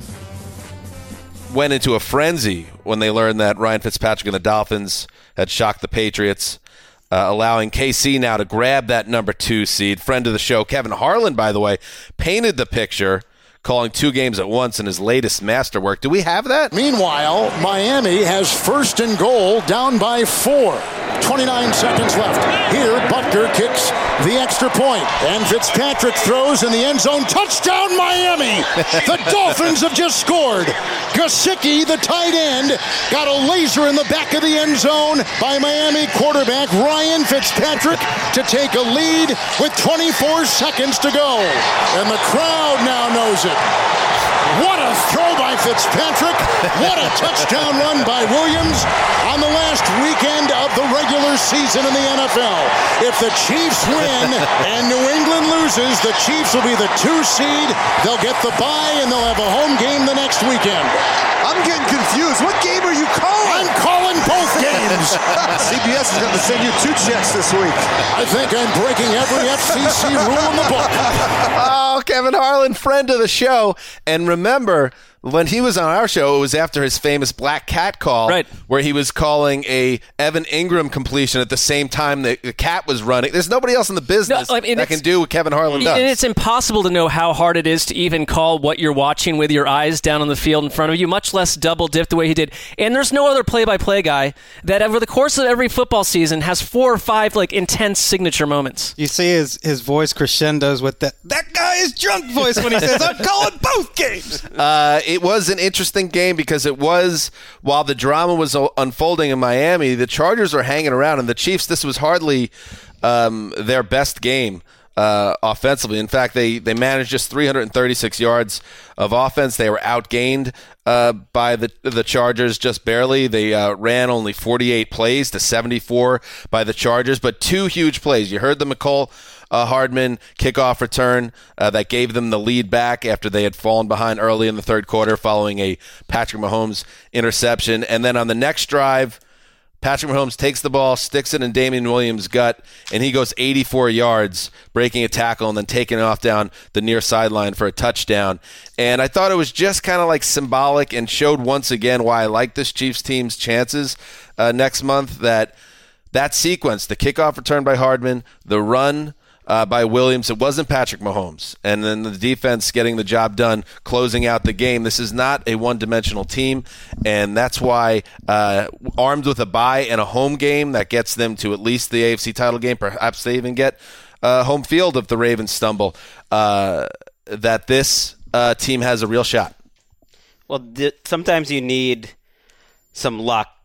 went into a frenzy when they learned that Ryan Fitzpatrick and the Dolphins had shocked the Patriots, uh, allowing K C now to grab that number two seed. Friend of the show, Kevin Harlan, by the way, painted the picture, calling two games at once in his latest masterwork. Do we have that? Meanwhile, Miami has first and goal, down by four. twenty-nine seconds left. Here, Butker kicks the extra point, and Fitzpatrick throws in the end zone. Touchdown, Miami! The Dolphins have just scored. Gesicki, the tight end, got a laser in the back of the end zone by Miami quarterback Ryan Fitzpatrick to take a lead with twenty-four seconds to go. And the crowd now knows it. What a throw by Fitzpatrick. What a touchdown run by Williams on the last weekend of the regular season in the N F L. If the Chiefs win and New England loses, the Chiefs will be the two seed. They'll get the bye and they'll have a home game the next weekend. I'm getting confused. What game are you calling? I'm calling both games. C B S is going to send you two checks this week. I think I'm breaking every F C C rule in the book. Oh, Kevin Harlan, friend of the show. And remember, when he was on our show, it was after his famous Black Cat call, Right. where he was calling a Evan Ingram completion at the same time that the cat was running. There's nobody else in the business No, I mean, that it's- can do what Kevin Harlan does. And it's impossible to know how hard it is to even call what you're watching with your eyes down on the field in front of you, much less double dip the way he did. And there's no other play-by-play guy that over the course of every football season has four or five like intense signature moments. You see his, his voice crescendos with that, that guy is drunk voice when he says, I'm calling both games. Uh, it was an interesting game because it was, while the drama was unfolding in Miami, the Chargers were hanging around, and the Chiefs, this was hardly um, their best game uh, offensively. In fact, they, they managed just three hundred thirty-six yards of offense. They were outgained uh, by the the Chargers just barely. They uh, ran only forty-eight plays to seventy-four by the Chargers, but two huge plays. You heard the McCole Uh, Hardman kickoff return uh, that gave them the lead back after they had fallen behind early in the third quarter following a Patrick Mahomes interception. And then on the next drive, Patrick Mahomes takes the ball, sticks it in Damian Williams' gut, and he goes eighty-four yards, breaking a tackle and then taking off down the near sideline for a touchdown. And I thought it was just kind of like symbolic and showed once again why I like this Chiefs team's chances uh, next month, that that sequence, the kickoff return by Hardman, the run Uh, by Williams. It wasn't Patrick Mahomes. And then the defense getting the job done, closing out the game. This is not a one-dimensional team, and that's why uh, armed with a bye and a home game that gets them to at least the A F C title game, perhaps they even get uh, home field if the Ravens stumble, uh, that this uh, team has a real shot. Well, th- sometimes you need some luck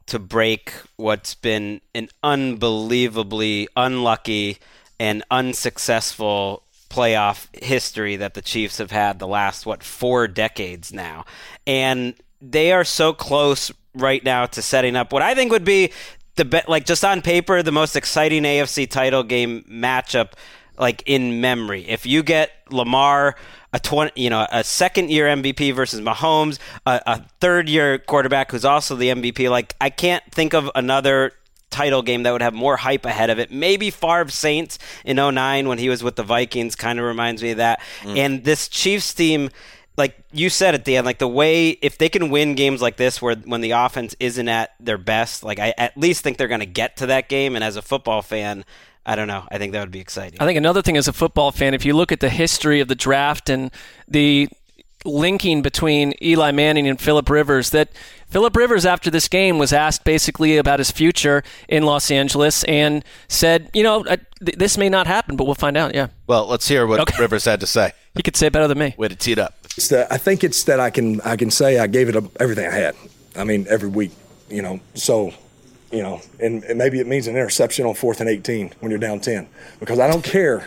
to break what's been an unbelievably unlucky and unsuccessful playoff history that the Chiefs have had the last, what, four decades now. And they are so close right now to setting up what I think would be the be- like just on paper the most exciting A F C title game matchup like in memory. If you get Lamar, a twenty, you know, a second year M V P versus Mahomes, a, a third year quarterback who's also the M V P, like I can't think of another title game that would have more hype ahead of it. Maybe Favre Saints in oh nine when he was with the Vikings kind of reminds me of that. Mm. And this Chiefs team, like you said at the end, like the way, if they can win games like this where when the offense isn't at their best, like I at least think they're going to get to that game. And as a football fan, I don't know. I think that would be exciting. I think another thing as a football fan, if you look at the history of the draft and the linking between Eli Manning and Phillip Rivers, that Phillip Rivers after this game was asked basically about his future in Los Angeles and said, you know, th- this may not happen, but we'll find out. Yeah. Well, let's hear what okay. Rivers had to say. He could say it better than me. Way to tee it up. It's that, I think it's that I can I can say I gave it a, everything I had. I mean, every week, you know, so, you know, and, and maybe it means an interception on fourth and eighteen when you're down ten, because I don't care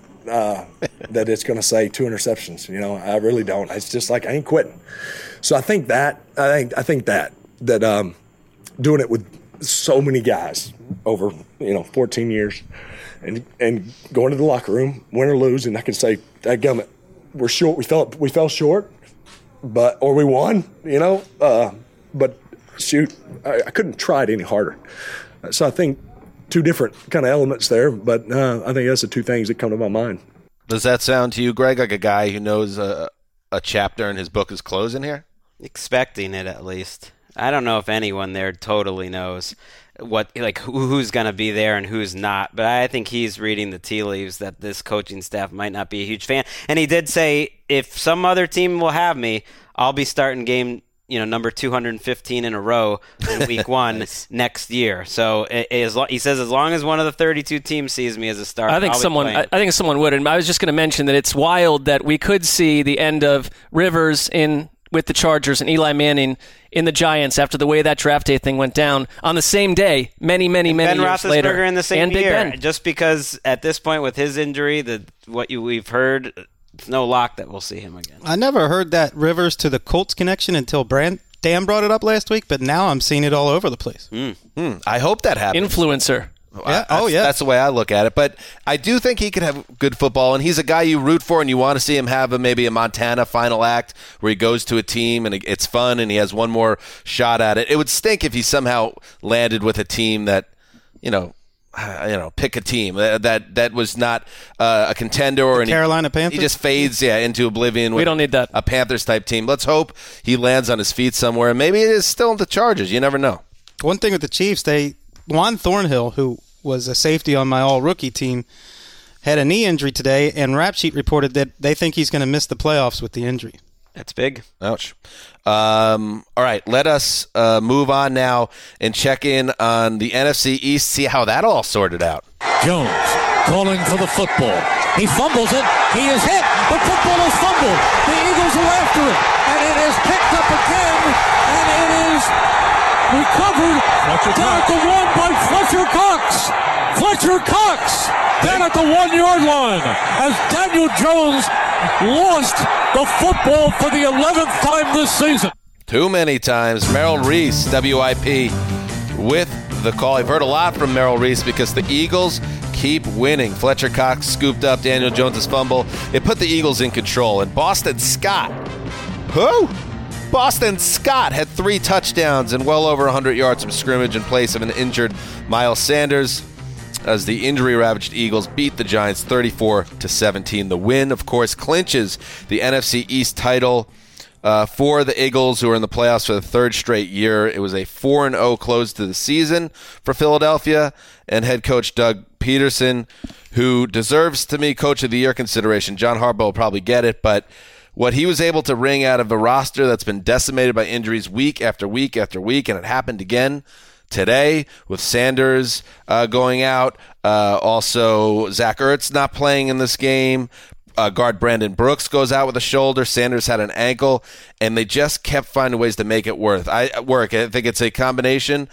uh, that it's going to say two interceptions. You know, I really don't. It's just like I ain't quitting. So I think that I think I think that that um, doing it with so many guys over you know fourteen years, and and going to the locker room, win or lose, and I can say, "Dadgummit, we're short. We fell we fell short, but or we won." You know, uh, but shoot, I, I couldn't try it any harder. So I think two different kind of elements there, but uh, I think that's the two things that come to my mind. Does that sound to you, Greg, like a guy who knows a, a chapter in his book is closing here? Expecting it, at least. I don't know if anyone there totally knows what, like, who, who's going to be there and who's not, but I think he's reading the tea leaves that this coaching staff might not be a huge fan. And he did say, if some other team will have me, I'll be starting game, you know, number two hundred fifteen in a row in week one nice. next year. So it, it, as lo- he says, as long as one of the thirty-two teams sees me as a starter, I think I'll someone, I, I think someone would. And I was just going to mention that it's wild that we could see the end of Rivers in with the Chargers and Eli Manning in the Giants after the way that draft day thing went down on the same day, many, many, and many Ben years later. Ben Roethlisberger in the same and year. Big Ben. Just because at this point with his injury, the what you, we've heard, it's no lock that we'll see him again. I never heard that Rivers to the Colts connection until Brand. Dan brought it up last week, but now I'm seeing it all over the place. Mm. Mm. I hope that happens. Influencer. Yeah. Oh, yeah. That's the way I look at it. But I do think he could have good football, and he's a guy you root for, and you want to see him have a, maybe a Montana final act where he goes to a team and it's fun and he has one more shot at it. It would stink if he somehow landed with a team that, you know, you know, pick a team that that was not uh, a contender or the Carolina he, Panthers. He just fades, yeah, into oblivion. With we don't need that. A Panthers type team. Let's hope he lands on his feet somewhere, and maybe it is still the Chargers. You never know. One thing with the Chiefs, they Juan Thornhill, who was a safety on my all-rookie team, had a knee injury today, and Rap Sheet reported that they think he's going to miss the playoffs with the injury. That's big. Ouch. Um, all right, let us uh, move on now and check in on the N F C East, see how that all sorted out. Jones calling for the football. He fumbles it. He is hit. The football is fumbled. The Eagles are after it. And it is picked up again. And it is recovered down at the one by Fletcher Cox. Fletcher Cox down at the one-yard line as Daniel Jones lost the football for the eleventh time this season. Too many times. Merrill Reese, W I P, with the call. I've heard a lot from Merrill Reese because the Eagles keep winning. Fletcher Cox scooped up Daniel Jones' fumble. It put the Eagles in control. And Boston Scott, who? Boston Scott had three touchdowns and well over one hundred yards from scrimmage in place of an injured Miles Sanders, as the injury-ravaged Eagles beat the Giants thirty-four to seventeen. The win, of course, clinches the N F C East title uh, for the Eagles, who are in the playoffs for the third straight year. It was a four and oh close to the season for Philadelphia, and head coach Doug Peterson, who deserves, to me, Coach of the Year consideration. John Harbaugh will probably get it, but what he was able to wring out of a roster that's been decimated by injuries week after week after week, and it happened again today with Sanders uh, going out. Uh, also, Zach Ertz not playing in this game. Uh, guard Brandon Brooks goes out with a shoulder. Sanders had an ankle, and they just kept finding ways to make it worth. I work. I think it's a combination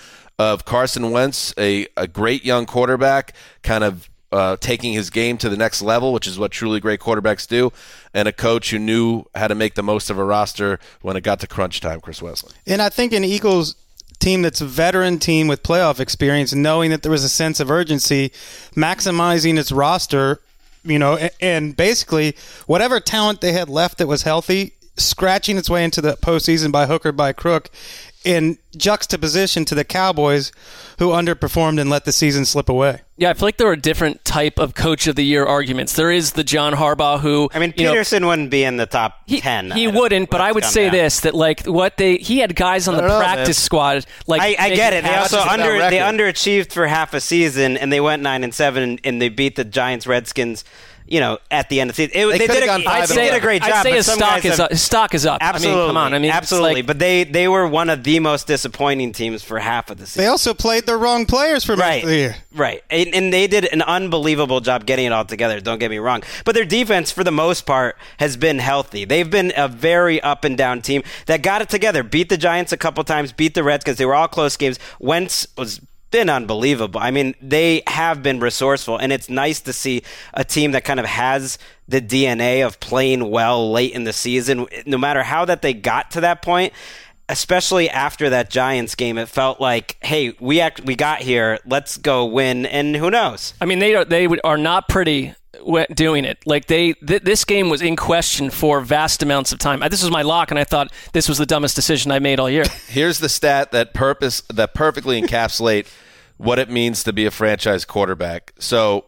of Carson Wentz, a, a great young quarterback, kind of uh, taking his game to the next level, which is what truly great quarterbacks do, and a coach who knew how to make the most of a roster when it got to crunch time, Chris Wesley. And I think an Eagles team that's a veteran team with playoff experience, knowing that there was a sense of urgency, maximizing its roster, you know, and, and basically whatever talent they had left that was healthy, scratching its way into the postseason by hook or by crook, in juxtaposition to the Cowboys, who underperformed and let the season slip away. Yeah, I feel like there are different type of coach of the year arguments. There is the John Harbaugh who, I mean, you Peterson know, wouldn't be in the top he, ten. He wouldn't, but I would say down. this: that like what they he had guys on the know, practice man. squad. Like I, I get it. They also Just under about they record. underachieved for half a season, and they went nine and seven, and, and they beat the Giants, Redskins. You know, at the end of the season, it, They they, could've did a, gone five I'd and say did a one. great job. I'd say but his some stock guys is have- up. His stock is up. Absolutely, I mean, come on. I mean, it's absolutely. like- but they they were one of the most disappointing teams for half of the season. They also played the wrong players for most Right, of the year. right, and, and they did an unbelievable job getting it all together. Don't get me wrong, but their defense, for the most part, has been healthy. They've been a very up and down team that got it together. Beat the Giants a couple times, beat the Reds because they were all close games. Wentz was been unbelievable. I mean, they have been resourceful, and it's nice to see a team that kind of has the D N A of playing well late in the season. No matter how that they got to that point, especially after that Giants game, it felt like, hey, we act, we got here. Let's go win, and who knows? I mean, they are they are not pretty doing it. Like they, th- this game was in question for vast amounts of time. This was my lock, and I thought this was the dumbest decision I made all year. Here's the stat that purpose that perfectly encapsulate what it means to be a franchise quarterback. So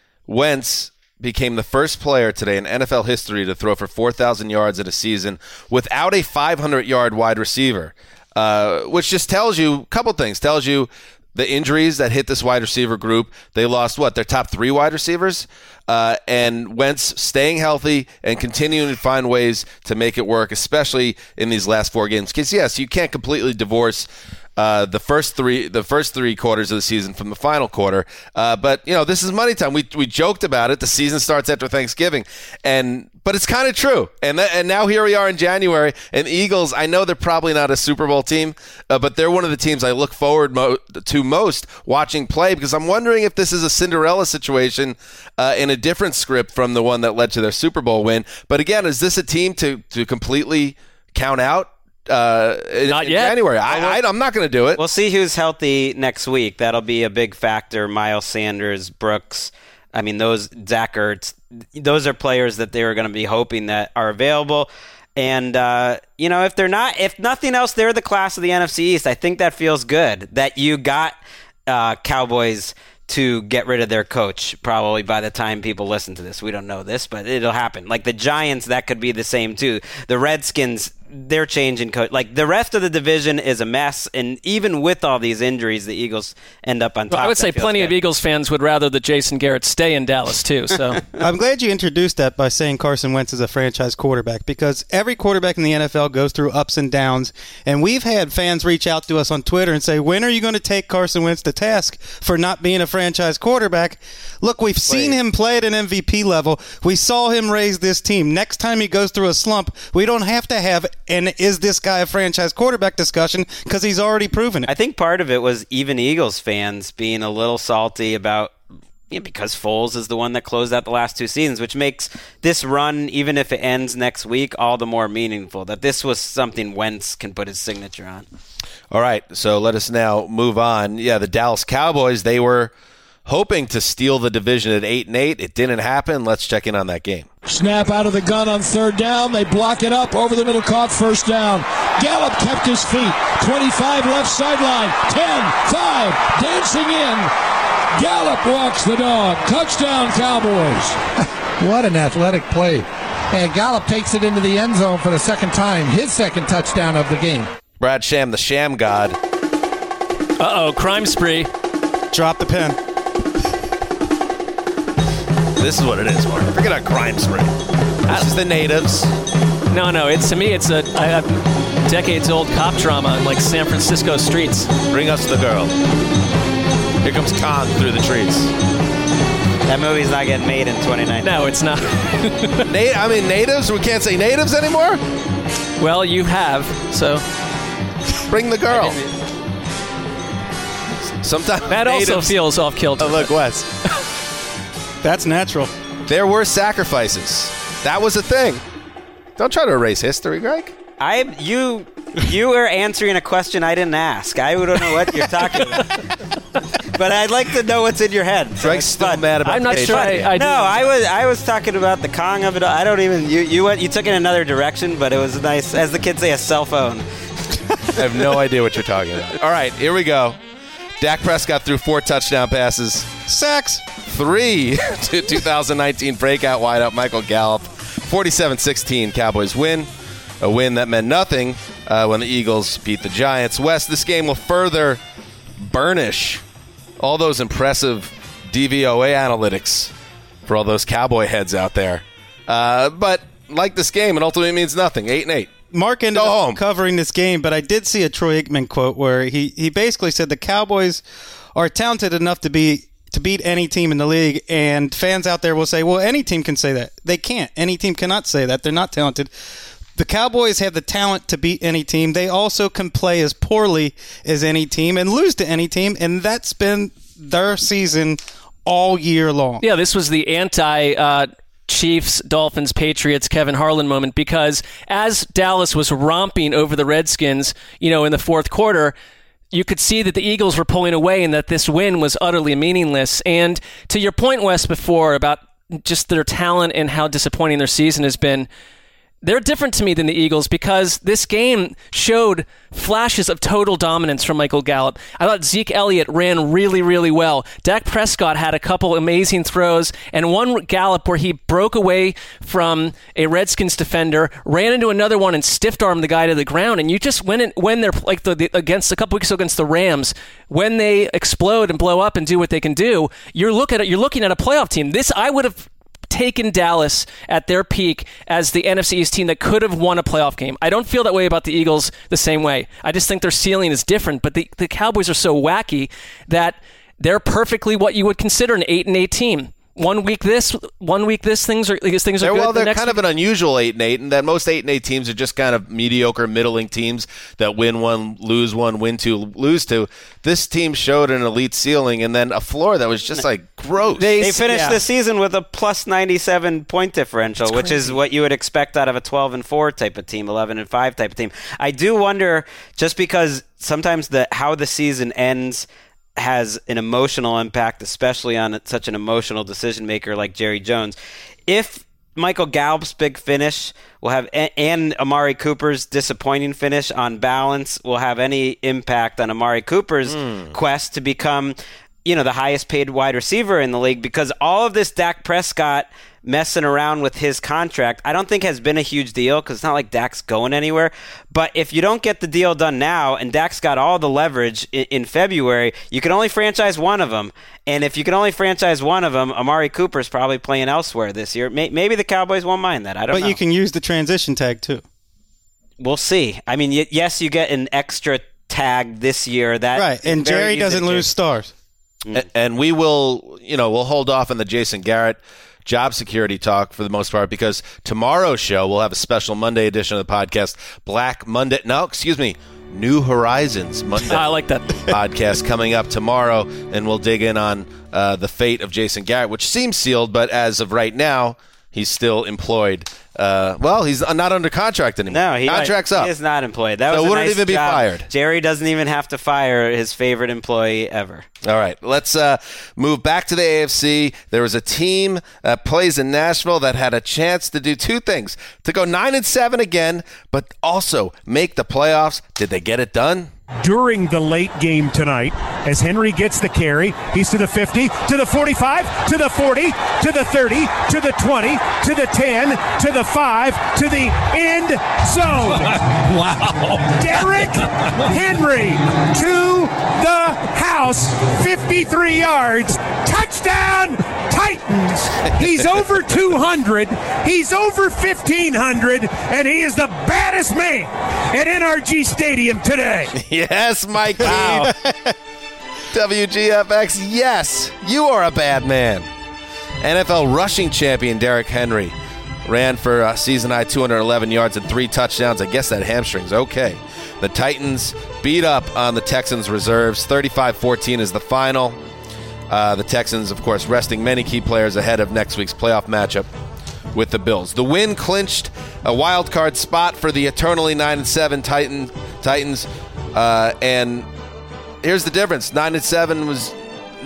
Wentz became the first player today in N F L history to throw for four thousand yards in a season without a five hundred yard wide receiver, uh, which just tells you a couple things. Tells you the injuries that hit this wide receiver group. They lost, what, their top three wide receivers? Uh, and Wentz staying healthy and continuing to find ways to make it work, especially in these last four games. Because, yes, you can't completely divorce Uh, the first three, the first three quarters of the season from the final quarter, uh, but you know this is money time. We we joked about it. The season starts after Thanksgiving, and but it's kind of true. And th- and now here we are in January, and the Eagles. I know they're probably not a Super Bowl team, uh, but they're one of the teams I look forward mo- to most watching play because I'm wondering if this is a Cinderella situation uh, in a different script from the one that led to their Super Bowl win. But again, is this a team to to completely count out? Uh, in, Not in yet. January. I, I, I'm not going to do it. We'll see who's healthy next week. That'll be a big factor. Miles Sanders, Brooks. I mean, those Zach Ertz. Those are players that they were going to be hoping that are available. And uh, you know, if they're not, if nothing else, they're the class of the N F C East. I think that feels good that you got uh, Cowboys to get rid of their coach probably by the time people listen to this. We don't know this, but it'll happen. Like the Giants, that could be the same too. The Redskins, they're changing coach. Like the rest of the division is a mess, and even with all these injuries, the Eagles end up on top. Well, I would say That feels plenty good. of Eagles fans would rather that Jason Garrett stay in Dallas too. So I'm glad you introduced that by saying Carson Wentz is a franchise quarterback because every quarterback in the N F L goes through ups and downs, and we've had fans reach out to us on Twitter and say, when are you going to take Carson Wentz to task for not being a franchise quarterback? Look, we've seen Wait. him play at an M V P level. We saw him raise this team. Next time he goes through a slump, we don't have to have an is this guy a franchise quarterback discussion because he's already proven it. I think part of it was even Eagles fans being a little salty about, you know, because Foles is the one that closed out the last two seasons, which makes this run, even if it ends next week, all the more meaningful. That this was something Wentz can put his signature on. All right, so let us now move on. Yeah, the Dallas Cowboys, they were hoping to steal the division at eight and eight. It didn't happen. Let's check in on that game. Snap out of the gun on third down. They block it up over the middle, caught first down. Gallup kept his feet. twenty-five left sideline. ten, five, dancing in. Gallup walks the dog. Touchdown, Cowboys. What an athletic play. And Gallup takes it into the end zone for the second time. His second touchdown of the game. Brad Sham, the Sham God. uh-oh, crime spree. Drop the pen. This is what it is, Mark. Forget about crime spree. This is the natives. No, no. It's to me, it's a, a decades-old cop drama in like San Francisco streets. Bring us the girl. Here comes Khan through the trees. That movie's not getting made in twenty nineteen. No, it's not. Na- I mean, natives? We can't say natives anymore? Well, you have, so. Bring the girl. Sometimes that natives, also feels off kilter. Oh, look, Wes. That's natural. There were sacrifices. That was a thing. Don't try to erase history, Greg. I you you were answering a question I didn't ask. I don't know what you're talking about. But I'd like to know what's in your head. So Greg's still mad about I'm not the sure I, I No, I was I was talking about the Kong of it all. I don't even you you went you took it in another direction, but it was nice, as the kids say, a cell phone. I have no idea what you're talking about. All right, here we go. Dak Prescott threw four touchdown passes. Sacks. Three to two thousand nineteen breakout wideout Michael Gallup. forty-seven sixteen Cowboys win. A win that meant nothing uh, when the Eagles beat the Giants. Wes, this game will further burnish all those impressive D V O A analytics for all those Cowboy heads out there. Uh, but like this game, it ultimately means nothing. Eight and eight. Mark ended Go up home. covering this game, but I did see a Troy Aikman quote where he, he basically said the Cowboys are talented enough to be to beat any team in the league, and fans out there will say, well, any team can say that. They can't. Any team cannot say that. They're not talented. The Cowboys have the talent to beat any team. They also can play as poorly as any team and lose to any team, and that's been their season all year long. Yeah, this was the anti uh, Chiefs, Dolphins, Patriots, Kevin Harlan moment, because as Dallas was romping over the Redskins, you know, in the fourth quarter, you could see that the Eagles were pulling away and that this win was utterly meaningless. And to your point, Wes, before about just their talent and how disappointing their season has been, they're different to me than the Eagles because this game showed flashes of total dominance from Michael Gallup. I thought Zeke Elliott ran really, really well. Dak Prescott had a couple amazing throws, and one Gallup where he broke away from a Redskins defender, ran into another one, and stiff-armed the guy to the ground. And you just when it, when they're like the, the against a couple weeks ago against the Rams, when they explode and blow up and do what they can do, you're looking at you're looking at a playoff team. This I would have taken Dallas at their peak as the N F C East team that could have won a playoff game. I don't feel that way about the Eagles the same way. I just think their ceiling is different, but the, the Cowboys are so wacky that they're perfectly what you would consider an eight and eight team. One week this, one week this, things are these things are they're, good. Well, they're the next kind week, of an unusual eight and eight, and that most eight and eight teams are just kind of mediocre, middling teams that win one, lose one, win two, lose two. This team showed an elite ceiling and then a floor that was just like gross. They, they finished yeah. the season with a plus ninety-seven point differential, which is what you would expect out of a twelve and four type of team, eleven and five type of team. I do wonder, just because sometimes the how the season ends has an emotional impact, especially on such an emotional decision maker like Jerry Jones. If Michael Gallup's big finish will have, and Amari Cooper's disappointing finish on balance will have any impact on Amari Cooper's mm. quest to become, you know, the highest paid wide receiver in the league, because all of this Dak Prescott messing around with his contract, I don't think has been a huge deal because it's not like Dak's going anywhere. But if you don't get the deal done now, and Dak's got all the leverage in, in February, you can only franchise one of them. And if you can only franchise one of them, Amari Cooper's probably playing elsewhere this year. May, maybe the Cowboys won't mind that. I don't but know. But you can use the transition tag too. We'll see. I mean, y- yes, you get an extra tag this year. That right, and Jerry doesn't lose stars. Mm. And we will, you know, we'll hold off on the Jason Garrett job security talk for the most part, because tomorrow's show we'll have a special Monday edition of the podcast, Black Monday. No, excuse me, New Horizons Monday. I like that podcast coming up tomorrow, and we'll dig in on uh, the fate of Jason Garrett, which seems sealed, but as of right now, he's still employed. Uh, well, he's not under contract anymore. No, he, contract's up. He is not employed. That so was a wouldn't nice even be job. fired. Jerry doesn't even have to fire his favorite employee ever. All right, let's uh, move back to the A F C. There was a team that plays in Nashville that had a chance to do two things: to go nine and seven again, but also make the playoffs. Did they get it done? During the late game tonight, as Henry gets the carry, he's to the fifty, to the forty-five, to the forty, to the thirty, to the twenty, to the ten, to the five, to the end zone. Wow. Derrick Henry to the house, fifty-three yards, touchdown Titans. He's over two hundred, he's over fifteen hundred, and he is the baddest man at N R G Stadium today. Yes, Mikey. Wow. W G F X, yes, you are a bad man. N F L rushing champion Derrick Henry ran for a season-high two hundred eleven yards and three touchdowns. I guess that hamstring's okay. The Titans beat up on the Texans reserves. thirty-five fourteen is the final. Uh, the Texans, of course, resting many key players ahead of next week's playoff matchup with the Bills. The win clinched a wild card spot for the eternally nine and seven Titan, Titans. Uh, and here's the difference. nine and seven was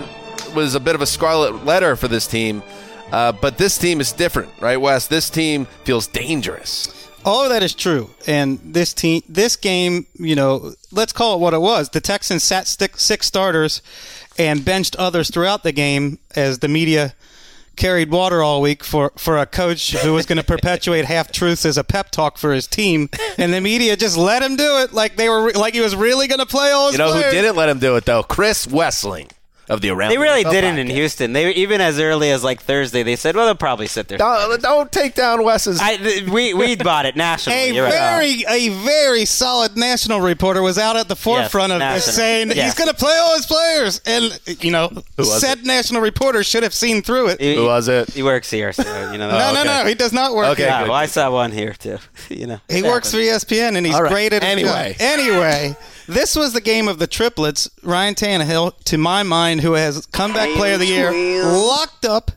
was a bit of a scarlet letter for this team. Uh, but this team is different, right, Wes? This team feels dangerous. All of that is true. And this team, this game, you know, let's call it what it was. The Texans sat six starters and benched others throughout the game as the media carried water all week for, for a coach who was going to perpetuate half-truths as a pep talk for his team. And the media just let him do it like they were like he was really going to play all his You know players. who didn't let him do it, though? Chris Wessling of the Around They really the N F L didn't in podcast. Houston. They even as early as like Thursday, they said, "Well, they'll probably sit there." Don't, don't take down Wes's. I, th- we we bought it nationally. A You're right. very, a very solid national reporter was out at the forefront of national. this, saying that Yes. he's going to play all his players, and you know, was said national reporter should have seen through it. He- Who was it? He works here, so you know. no, no, okay. no, he does not work. Okay, here. Yeah, good. well, I saw one here too. You know, He it works for happens. E S P N, and he's All right. great at his Anyway. job. Anyway, this was the game of the triplets. Ryan Tannehill, to my mind, who has comeback player of the year, locked up.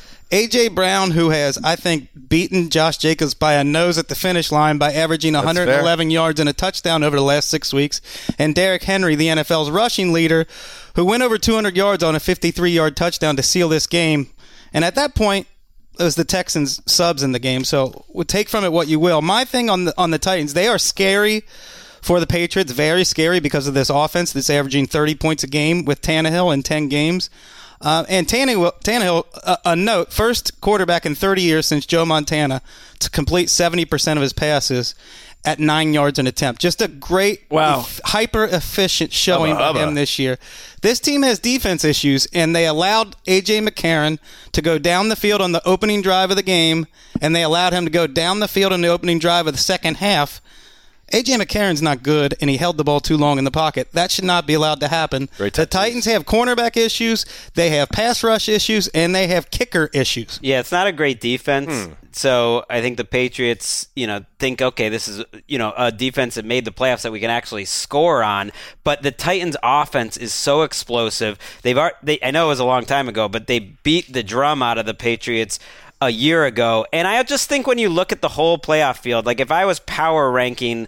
A J. Brown, who has, I think, beaten Josh Jacobs by a nose at the finish line by averaging one hundred eleven yards and a touchdown over the last six weeks. And Derrick Henry, the N F L's rushing leader, who went over two hundred yards on a fifty-three-yard touchdown to seal this game. And at that point, it was the Texans subs in the game. So we'll take from it what you will. My thing on the on the Titans, they are scary for the Patriots, very scary because of this offense that's averaging thirty points a game with Tannehill in ten games. Uh, and Tannehill, Tannehill uh, a note, first quarterback in thirty years since Joe Montana to complete seventy percent of his passes at nine yards an attempt. Just a great, Wow. eff- hyper-efficient showing Hubba, by hubba. him this year. This team has defense issues, and they allowed A J. McCarron to go down the field on the opening drive of the game, and they allowed him to go down the field on the opening drive of the second half. A J. McCarron's not good, and he held the ball too long in the pocket. That should not be allowed to happen. Great The touches. Titans have cornerback issues, they have pass rush issues, and they have kicker issues. Yeah, it's not a great defense. Hmm. So I think the Patriots, you know, think, okay, this is, you know, a defense that made the playoffs that we can actually score on. But the Titans' offense is so explosive. They've, ar- they, I know it was a long time ago, but they beat the drum out of the Patriots a year ago. And I just think when you look at the whole playoff field, like if I was power ranking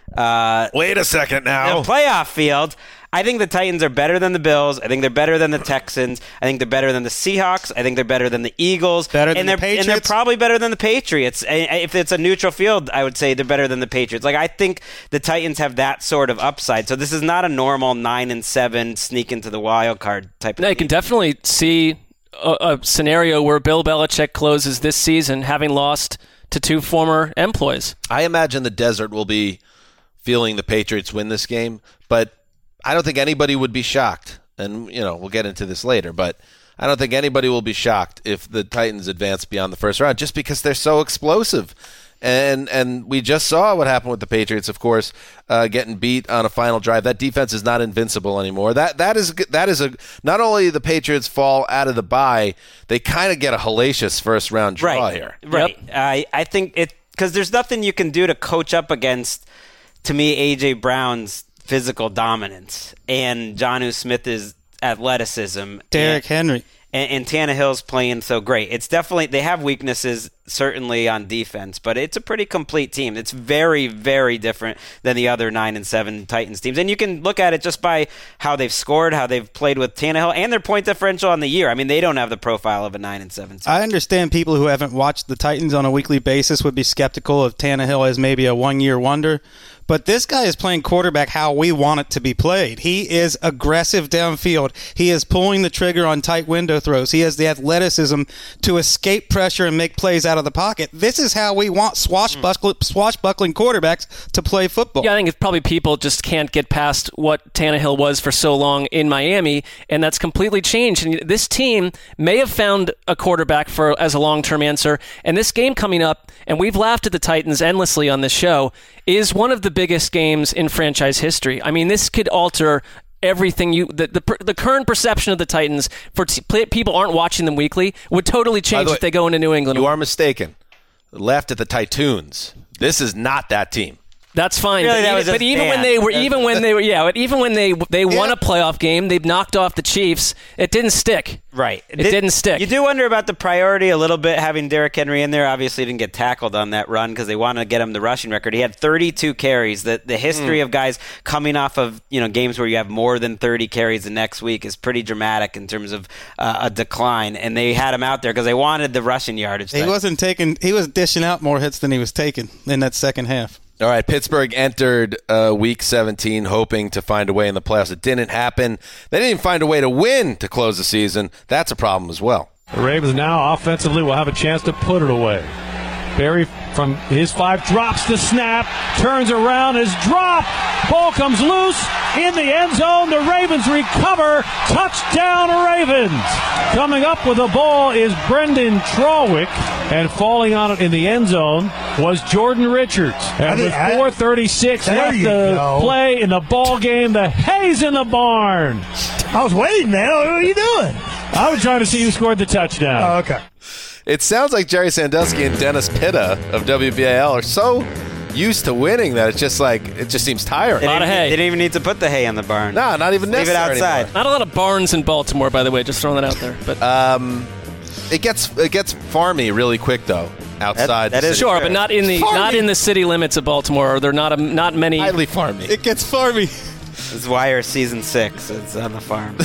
uh, Wait a second now. the playoff field, I think the Titans are better than the Bills. I think they're better than the Texans. I think they're better than the Seahawks. I think they're better than the Eagles. Better than and the they're, And they're Patriots? probably better than the Patriots. And if it's a neutral field, I would say they're better than the Patriots. Like I think the Titans have that sort of upside. So this is not a normal nine and seven sneak into the wild card type of No, you thing. can definitely see a, a scenario where Bill Belichick closes this season having lost to two former employees. I imagine the desert will be feeling the Patriots win this game, but I don't think anybody would be shocked. And, you know, we'll get into this later, but I don't think anybody will be shocked if the Titans advance beyond the first round just because they're so explosive. And and we just saw what happened with the Patriots, of course, uh, getting beat on a final drive. That defense is not invincible anymore. That that is that is a not only the Patriots fall out of the bye, they kind of get a hellacious first round draw right. here. Right. I, I think it because there's nothing you can do to coach up against, to me, A J. Brown's physical dominance and Jonnu Smith's athleticism. Derrick and, Henry. And, and Tannehill's playing so great. It's definitely, they have weaknesses, certainly on defense, but it's a pretty complete team. It's very, very different than the other nine and seven Titans teams. And you can look at it just by how they've scored, how they've played with Tannehill, and their point differential on the year. I mean, they don't have the profile of a nine and seven team. I understand people who haven't watched the Titans on a weekly basis would be skeptical of Tannehill as maybe a one-year wonder, but this guy is playing quarterback how we want it to be played. He is aggressive downfield. He is pulling the trigger on tight window throws. He has the athleticism to escape pressure and make plays out of the pocket. This is how we want swashbuckling, swashbuckling quarterbacks to play football. Yeah, I think it's probably people just can't get past what Tannehill was for so long in Miami, and that's completely changed. And this team may have found a quarterback for as a long-term answer, and this game coming up, and we've laughed at the Titans endlessly on this show, is one of the biggest games in franchise history. I mean, this could alter everything you the the, the current perception of the Titans for t- people aren't watching them weekly would totally change the if way, they go into New England. You are mistaken. Left at the Titans. This is not that team. That's fine. Really, but that even, was just but even when banned. they were, even when they were, yeah, but even when they they won a playoff game, they knocked off the Chiefs. It didn't stick. Right. It Did, didn't stick. You do wonder about the priority a little bit, having Derrick Henry in there. Obviously, he didn't get tackled on that run because they wanted to get him the rushing record. He had thirty-two carries. The the history Mm. of guys coming off of you know games where you have more than thirty carries the next week is pretty dramatic in terms of uh, a decline. And they had him out there because they wanted the rushing yardage. He wasn't taking. He was dishing out more hits than he was taking in that second half. All right, Pittsburgh entered uh, Week seventeen hoping to find a way in the playoffs. It didn't happen. They didn't even find a way to win to close the season. That's a problem as well. The Ravens now offensively will have a chance to put it away. Barry from his five drops the snap, turns around, is dropped. Ball comes loose in the end zone. The Ravens recover. Touchdown, Ravens. Coming up with the ball is Brendan Trawick, and falling on it in the end zone was Jordan Richards. And with four thirty-six There left you to go. play in the ball game, the hay's in the barn. I was waiting, man. What are you doing? I was trying to see who scored the touchdown. Oh, okay. It sounds like Jerry Sandusky and Dennis Pitta of W B A L are so used to winning that it's just like it just seems tiring. They didn't, they didn't even need to put the hay on the barn. No, not even Leave it necessary outside. anymore. Not a lot of barns in Baltimore, by the way. Just throwing that out there. But um, it gets it gets farmy really quick though. Outside, that, that is sure, but not in the Farmy. not in the city limits of Baltimore. There are not a, not many highly farmy. It gets farmy. It's Wire season six. It's on the farm.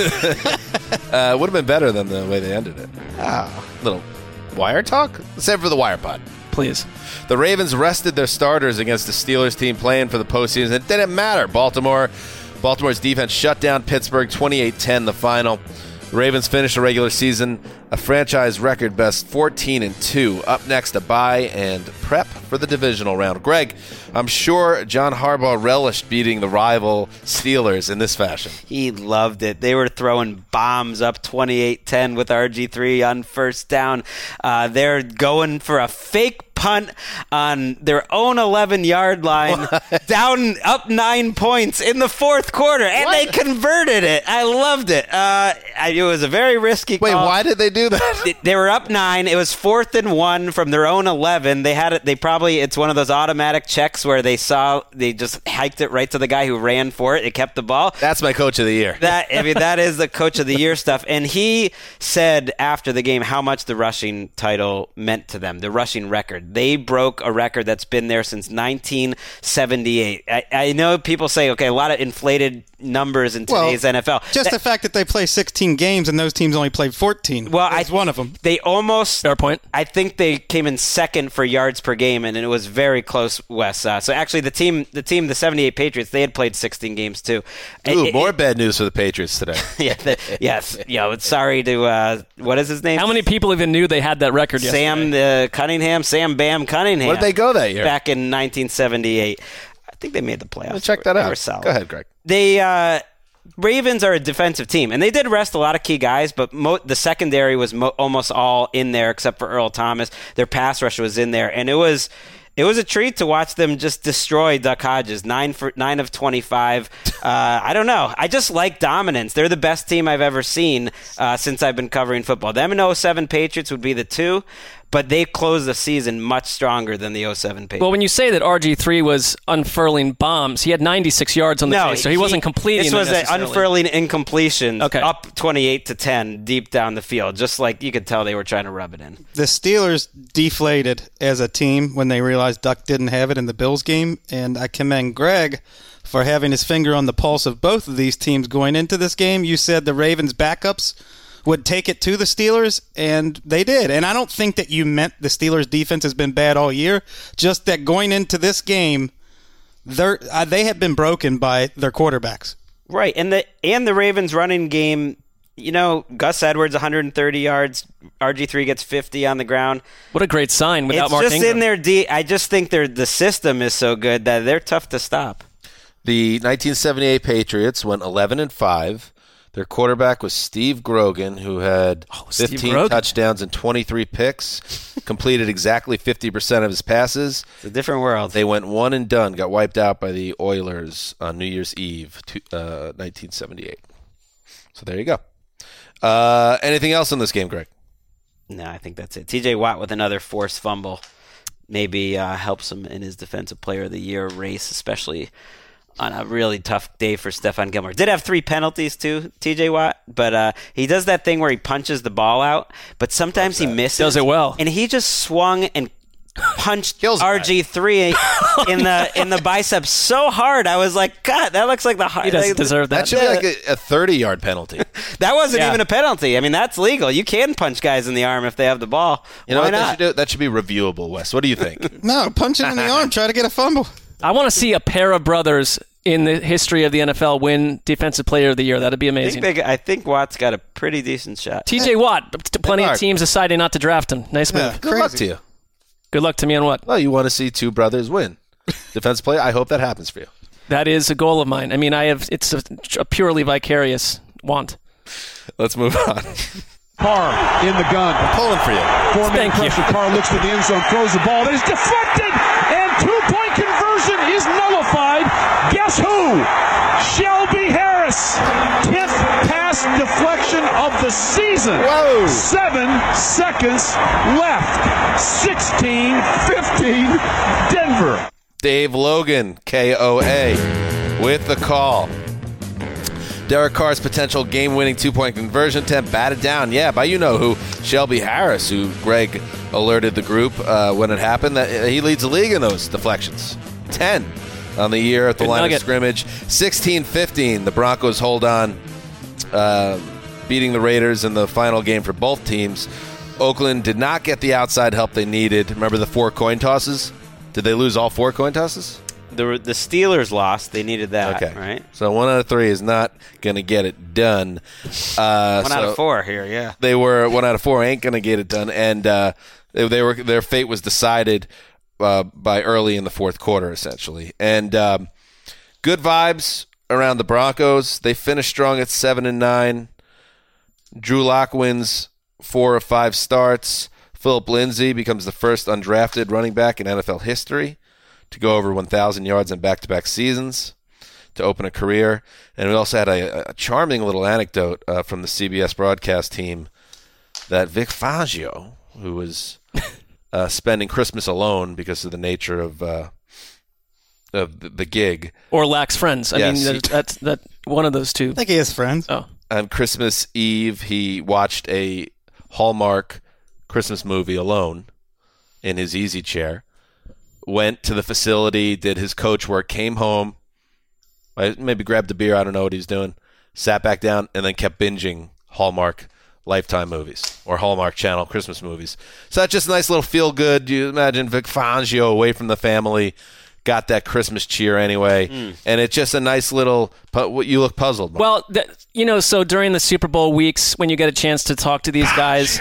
uh, would have been better than the way they ended it. Ah, little Wire talk, except for the Wire pod, please. The Ravens rested their starters against the Steelers team playing for the postseason. It didn't matter. Baltimore, Baltimore's defense shut down Pittsburgh twenty-eight ten. The final. The Ravens finished the regular season a franchise record best fourteen and two. Up next, a bye and prep for the divisional round. Greg, I'm sure John Harbaugh relished beating the rival Steelers in this fashion. He loved it. They were throwing bombs up twenty-eight ten with R G three on first down. Uh, they're going for a fake punt on their own eleven-yard line, down up nine points in the fourth quarter, and what? They converted it. I loved it. Uh, I, it was a very risky Wait, call. why did they do that? They, they were up nine. It was fourth and one from their own eleven. They had it. They probably it's one of those automatic checks where they saw they just hiked it right to the guy who ran for it. It kept the ball. That's my coach of the year. That I mean, that is the coach of the year stuff. And he said after the game how much the rushing title meant to them, the rushing record. They broke a record that's been there since nineteen seventy-eight. I, I know people say, okay, a lot of inflated numbers in today's well, N F L. Just that, the fact that they play sixteen games and those teams only played fourteen. Well, I, one of them. They almost. Fair point. I think they came in second for yards per game, and it was very close, Wes. Uh, so actually, the team, the team, the seventy-eight Patriots, they had played sixteen games too. Ooh, it, more it, bad news for the Patriots today. yeah, the, yes. You know, sorry to uh, what is his name? How many people even knew they had that record yesterday? Sam uh, Cunningham, Sam Bam Cunningham. Where did they go that year? Back in nineteen seventy-eight. I think they made the playoffs. Let's check that they out. Were solid. Go ahead, Greg. They uh, Ravens are a defensive team, and they did rest a lot of key guys, but mo- the secondary was mo- almost all in there except for Earl Thomas. Their pass rush was in there, and it was it was a treat to watch them just destroy Duck Hodges. Nine for nine of twenty-five. Uh, I don't know. I just like dominance. They're the best team I've ever seen uh, since I've been covering football. Them and oh seven Patriots would be the two. But they closed the season much stronger than the oh seven Patriots. Well, when you say that R G three was unfurling bombs, he had ninety-six yards on the no, day, so he, he wasn't completing This was an unfurling incompletion, okay. up twenty-eight to ten deep down the field, just like you could tell they were trying to rub it in. The Steelers deflated as a team when they realized Duck didn't have it in the Bills game, and I commend Greg for having his finger on the pulse of both of these teams going into this game. You said the Ravens' backups would take it to the Steelers, and they did. And I don't think that you meant the Steelers' defense has been bad all year, just that going into this game, they're, uh, they have been broken by their quarterbacks. Right, and the and the Ravens' running game, you know, Gus Edwards, one hundred thirty yards, R G three gets fifty on the ground. What a great sign without it's Mark just Ingram. in their D. I just think their the system is so good that they're tough to stop. The nineteen seventy-eight Patriots went eleven and five. Their quarterback was Steve Grogan, who had oh, fifteen touchdowns and twenty-three picks, completed exactly fifty percent of his passes. It's a different world. They went one and done, got wiped out by the Oilers on New Year's Eve, to, uh, nineteen seventy-eight. So there you go. Uh, anything else in this game, Greg? No, I think that's it. T J Watt with another forced fumble. maybe uh, helps him in his Defensive Player of the Year race, especially on a really tough day for Stephon Gilmore. Did have three penalties too, T J Watt, but uh, he does that thing where he punches the ball out, but sometimes he misses. Does it well. And he just swung and punched R G three in the in the biceps so hard. I was like, God, that looks like the hard. He doesn't like, deserve that. That should be like a, a thirty-yard penalty. That wasn't Yeah. even a penalty. I mean, that's legal. You can punch guys in the arm if they have the ball. You know Why what they not? should do? That should be reviewable, Wes. What do you think? No, punch it in the arm. Try to get a fumble. I want to see a pair of brothers in the history of the N F L win Defensive Player of the Year. That'd be I amazing. think, they, I think Watt's got a pretty decent shot. T J Watt, t- plenty of luck. teams deciding not to draft him. Nice move. Yeah. Good luck to you. Good luck to me on what? Well, you want to see two brothers win. Defense play. I hope that happens for you. That is a goal of mine. I mean, I have. It's a, a purely vicarious want. Let's move on. Carr in the gun. I'm pulling for you. Four-man Thank you. pressure. Carr looks to the end zone, throws the ball. It is deflected, and two-point conversion is nullified. Guess who? Shelby Harris. tenth pass deflection of the season. Whoa. Seven seconds left. sixteen fifteen Denver. Dave Logan, K O A, with the call. Derek Carr's potential game-winning two-point conversion attempt batted down, yeah, by you-know-who, Shelby Harris, who Greg alerted the group uh, when it happened that he leads the league in those deflections. ten on the year at the Good line nugget. of scrimmage. sixteen fifteen, the Broncos hold on, uh, beating the Raiders in the final game for both teams. Oakland did not get the outside help they needed. Remember the four coin tosses? Did they lose all four coin tosses? The the Steelers lost. They needed that, Okay. right? So one out of three is not going to get it done. Uh, One out so of four here, yeah. They were one out of four ain't going to get it done, and uh, they, they were their fate was decided uh, by early in the fourth quarter, essentially. And um, good vibes around the Broncos. They finished strong at seven and nine. Drew Lock wins four of five starts. Philip Lindsay becomes the first undrafted running back in N F L history to go over one thousand yards in back-to-back seasons to open a career. And we also had a, a charming little anecdote uh, from the C B S broadcast team that Vic Fangio, who was uh, spending Christmas alone because of the nature of uh, of the, the gig. Or lacks friends. I Yes, mean, he- that, that's that one of those two. I think he has friends. Oh, On Christmas Eve, he watched a Hallmark Christmas movie alone in his easy chair. Went to the facility, did his coach work, came home, maybe grabbed a beer, I don't know what he's doing, sat back down, and then kept binging Hallmark Lifetime movies or Hallmark Channel Christmas movies. So that's just a nice little feel-good. You imagine Vic Fangio away from the family, got that Christmas cheer anyway, Mm. and it's just a nice little pu- – you look puzzled. Mark. well, th- you know, so during the Super Bowl weeks, when you get a chance to talk to these guys,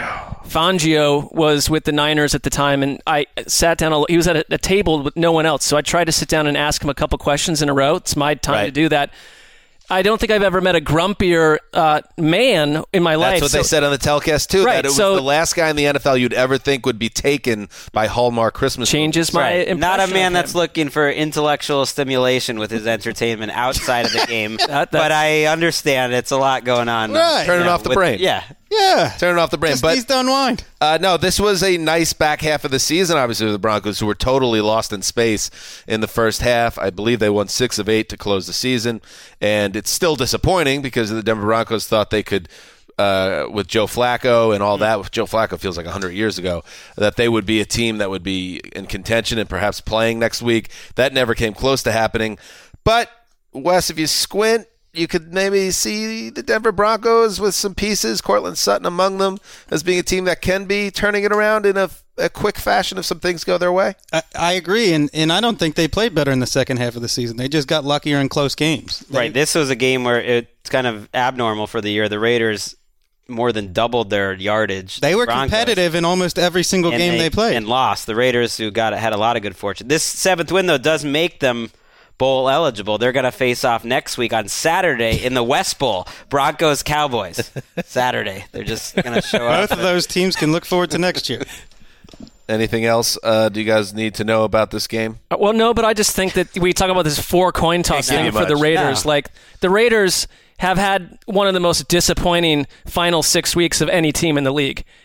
Fangio was with the Niners at the time, and I sat down. A, he was at a, a table with no one else, so I tried to sit down and ask him a couple questions in a row. It's my time Right. to do that. I don't think I've ever met a grumpier uh, man in my life. That's what so, they said on the telecast, too. Right, That it was so- the last guy in the N F L you'd ever think would be taken by Hallmark Christmas Changes movies. my Right. Not a impression man of that's him. looking for intellectual stimulation with his entertainment outside of the game. That- but I understand it's a lot going on. Right. Turn it you know, off the with- brain. Yeah. Yeah. Turn it off the brain. Just But needs to unwind. uh, no, this was a nice back half of the season, obviously, with the Broncos, who were totally lost in space in the first half. I believe they won six of eight to close the season. And it's still disappointing because the Denver Broncos thought they could, uh, with Joe Flacco and all that, with Joe Flacco feels like one hundred years ago, that they would be a team that would be in contention and perhaps playing next week. That never came close to happening. But, Wes, if you squint, you could maybe see the Denver Broncos with some pieces, Cortland Sutton among them, as being a team that can be turning it around in a, a quick fashion if some things go their way. I, I agree, and, and I don't think they played better in the second half of the season. They just got luckier in close games. They- Right. This was a game where it's kind of abnormal for the year. The Raiders more than doubled their yardage. They were Broncos. competitive in almost every single And game they, played. and lost. The Raiders, who got had a lot of good fortune. This seventh win, though, does make them bowl eligible. They're going to face off next week on Saturday in the West Bowl. Broncos Cowboys. Saturday. They're just going to show up. Both of those teams can look forward to next year. Anything else uh, do you guys need to know about this game? Uh, Well, no, but I just think that we talk about this four coin toss Can't thing give you for the much. Raiders. No. Like the Raiders have had one of the most disappointing final six weeks of any team in the league,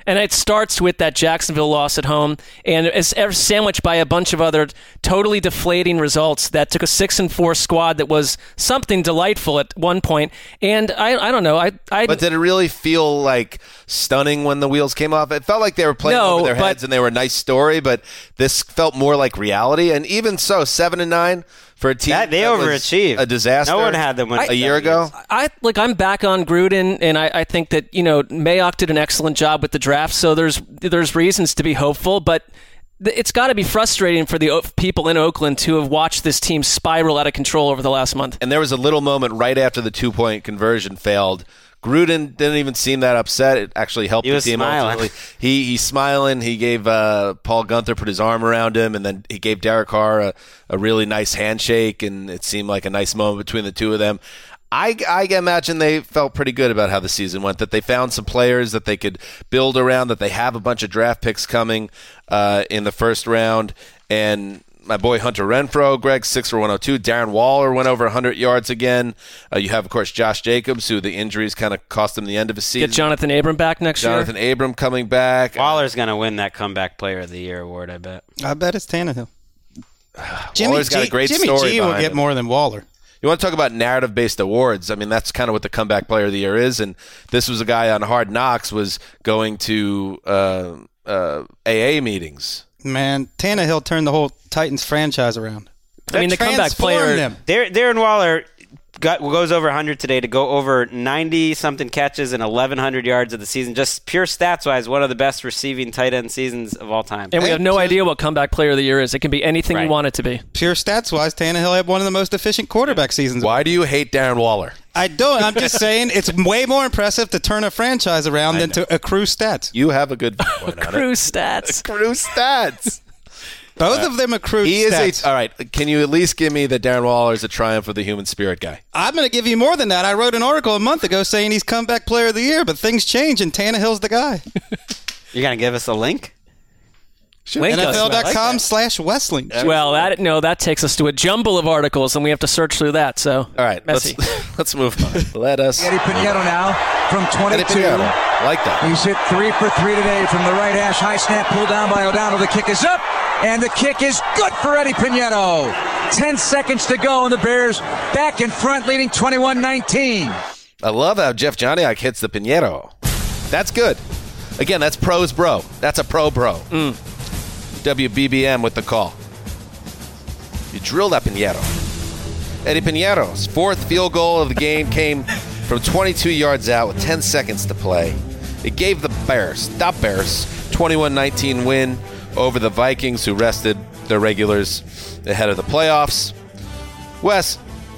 And it starts with that Jacksonville loss at home, and it's sandwiched by a bunch of other totally deflating results that took a six and four squad that was something delightful at one point. And I, I don't know. I, I but did it really feel like stunning when the wheels came off? It felt like they were playing no, over their but, heads, and they were a nice story. But this felt more like reality. And even so, seven and nine. For a team that, they that overachieved. Was a disaster. No one had them win a year ago. I like. I'm back on Gruden, and I, I think that you know Mayock did an excellent job with the draft. So there's there's reasons to be hopeful, but th- it's got to be frustrating for the o- people in Oakland to have watched this team spiral out of control over the last month. And there was a little moment right after the two point conversion failed. Gruden didn't even seem that upset. It actually helped he the was team. Smiling. Ultimately. He he's smiling. He gave uh, Paul Gunther, put his arm around him, and then he gave Derek Carr a, a really nice handshake, and it seemed like a nice moment between the two of them. I, I imagine they felt pretty good about how the season went, that they found some players that they could build around, that they have a bunch of draft picks coming uh, in the first round, and my boy Hunter Renfrow, Greg, six for one oh two. Darren Waller went over one hundred yards again. Uh, you have, of course, Josh Jacobs, who the injuries kind of cost him the end of his season. Get Jonathan Abram back next Jonathan year. Jonathan Abram coming back. Waller's going to win that Comeback Player of the Year award, I bet. I bet it's Tannehill. Jimmy Waller's G, got a great Jimmy story G will behind get him. more than Waller. You want to talk about narrative-based awards? I mean, that's kind of what the Comeback Player of the Year is. And this was a guy on Hard Knocks was going to uh, uh, A A meetings. Man, Tannehill turned the whole Titans franchise around. I mean, the comeback player. Them. Dar- Darren Waller got, goes over one hundred today to go over ninety-something catches and eleven hundred yards of the season. Just pure stats-wise, one of the best receiving tight end seasons of all time. And we have no idea what comeback player of the year is. It can be anything Right. you want it to be. Pure stats-wise, Tannehill had one of the most efficient quarterback seasons. Why do you hate Darren Waller? I don't. I'm just saying it's way more impressive to turn a franchise around than to accrue stats. You have a good point on Accrue it. stats. Accrue stats. Both of them accrued He stats. is a, all right. Can you at least give me that Darren Waller is a triumph of the human spirit guy? I'm going to give you more than that. I wrote an article a month ago saying he's comeback player of the year, but things change and Tannehill's the guy. You're going to give us a link? Link us. N F L dot com Like slash Westling. Well, that no, that takes us to a jumble of articles, and we have to search through that. So, all right, messy. Let's, let's move on. Let us. Eddie Pinheiro now from twenty-two. I like that. He's hit three for three today from the right hash. High snap pulled down by O'Donnell. The kick is up, and the kick is good for Eddie Pinheiro. Ten seconds to go, and the Bears back in front, leading twenty-one nineteen. I love how Jeff Joniak hits the Pinheiro. That's good. Again, that's pros bro. That's a pro bro. Mm. W B B M with the call. You drilled that Pinheiro. Eddie Pinheiro's fourth field goal of the game came from twenty-two yards out with ten seconds to play. It gave the Bears, the Bears, twenty-one nineteen win over the Vikings, who rested their regulars ahead of the playoffs. Wes,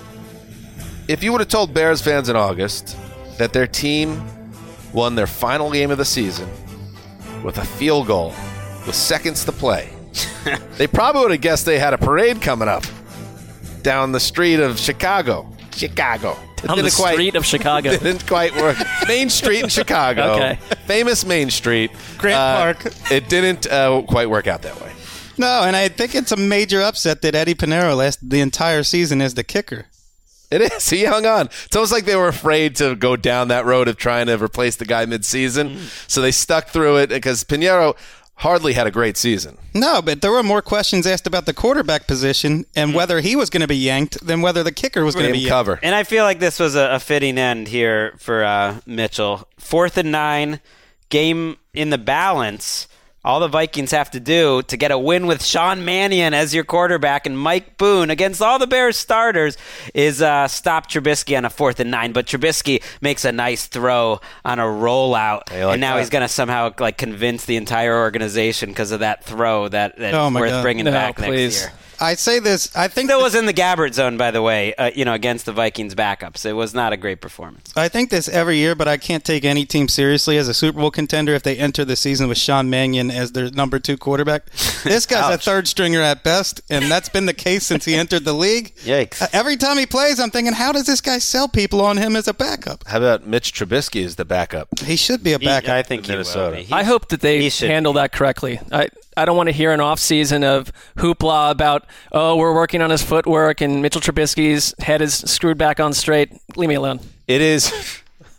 if you would have told Bears fans in August that their team won their final game of the season with a field goal with seconds to play, they probably would have guessed they had a parade coming up down the street of Chicago. Chicago. It Down the didn't quite- street of Chicago. Didn't quite work. Main Street in Chicago. Okay. Famous Main Street. Grant Uh, Park. It didn't uh, quite work out that way. No, and I think it's a major upset that Eddie Pinheiro lasted the entire season as the kicker. It is. He hung on. It's almost like they were afraid to go down that road of trying to replace the guy mid-season. So they stuck through it because Pinheiro hardly had a great season. No, but there were more questions asked about the quarterback position and whether he was going to be yanked than whether the kicker was going to be yanked. Cover. And I feel like this was a, a fitting end here for uh, Mitchell. Fourth and nine, game in the balance. All the Vikings have to do to get a win with Sean Mannion as your quarterback and Mike Boone against all the Bears starters is uh, stop Trubisky on a fourth and nine. But Trubisky makes a nice throw on a rollout, like and now that. he's going to somehow like convince the entire organization because of that throw that, that's Oh, my worth God. bringing No, back please. next year. I say this. I think Still this, was in the Gabbert zone, by the way, uh, you know, against the Vikings backups. It was not a great performance. I think this every year, but I can't take any team seriously as a Super Bowl contender if they enter the season with Sean Mannion as their number two quarterback. This guy's a Ouch. third stringer at best, and that's been the case since he entered the league. Yikes. Uh, every time he plays, I'm thinking, how does this guy sell people on him as a backup? How about Mitch Trubisky as the backup? He should be a He- backup. I think he Minnesota. will be. He's- I hope that they he should handle be. that correctly. I I don't want to hear an off season of hoopla about, oh, we're working on his footwork and Mitchell Trubisky's head is screwed back on straight. Leave me alone. It is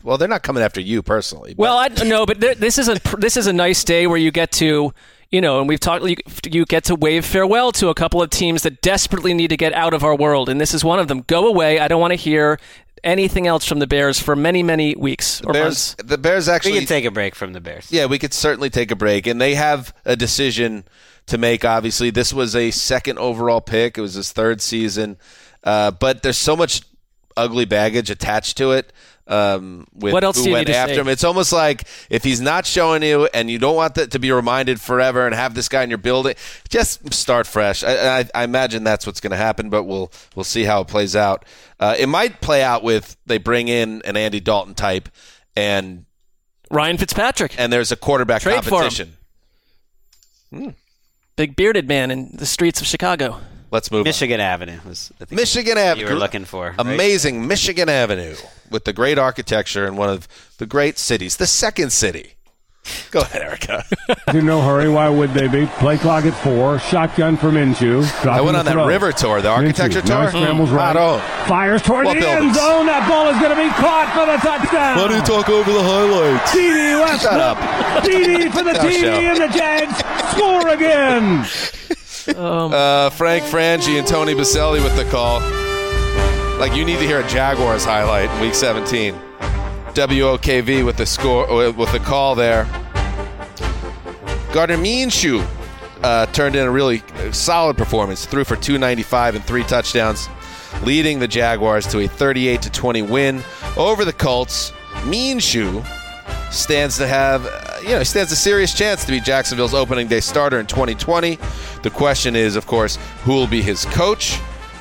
Well, they're not coming after you personally. Well, I no, but th- this is a this is a nice day where you get to, you know, and we've talked. You, you get to wave farewell to a couple of teams that desperately need to get out of our world, and this is one of them. Go away. I don't want to hear anything else from the Bears for many, many weeks or Bears, months. The Bears actually... We can take a break from the Bears. Yeah, we could certainly take a break. And they have a decision to make, obviously. This was a second overall pick. It was his third season. Uh, but there's so much ugly baggage attached to it. Um, with what else who do you went need to after say? him. It's almost like if he's not showing you and you don't want that to be reminded forever and have this guy in your building, just start fresh. I, I, I imagine that's what's going to happen, but we'll we'll see how it plays out. Uh, it might play out with they bring in an Andy Dalton type and Ryan Fitzpatrick, and there's a quarterback Trade competition. Hmm. Big bearded man in the streets of Chicago. Let's move Michigan on. Avenue was I think Michigan Avenue. you were looking for. Right? Amazing Michigan Avenue with the great architecture in one of the great cities, the second city. Go ahead, Erica. In no hurry. Why would they be? Play clock at four. Shotgun for Minshew. I went on that throw. river tour, the architecture Minshew. tour. Now scrambles Mm. right. I don't. Fires toward What the buildings? end zone. That ball is going to be caught for the touchdown. Why do you talk over the highlights? D D Westbrook. Shut up. D D for the No T D, show. and the Jags score again. Um, Uh, Frank Frangie and Tony Baselli with the call. Like you need to hear a Jaguars highlight in Week seventeen. W O K V with the score with the call there. Gardner Minshew uh, turned in a really solid performance. Threw for two ninety-five and three touchdowns, leading the Jaguars to a thirty-eight to twenty win over the Colts. Minshew stands to have, uh, you know, stands a serious chance to be Jacksonville's opening day starter in twenty twenty. The question is, of course, who will be his coach?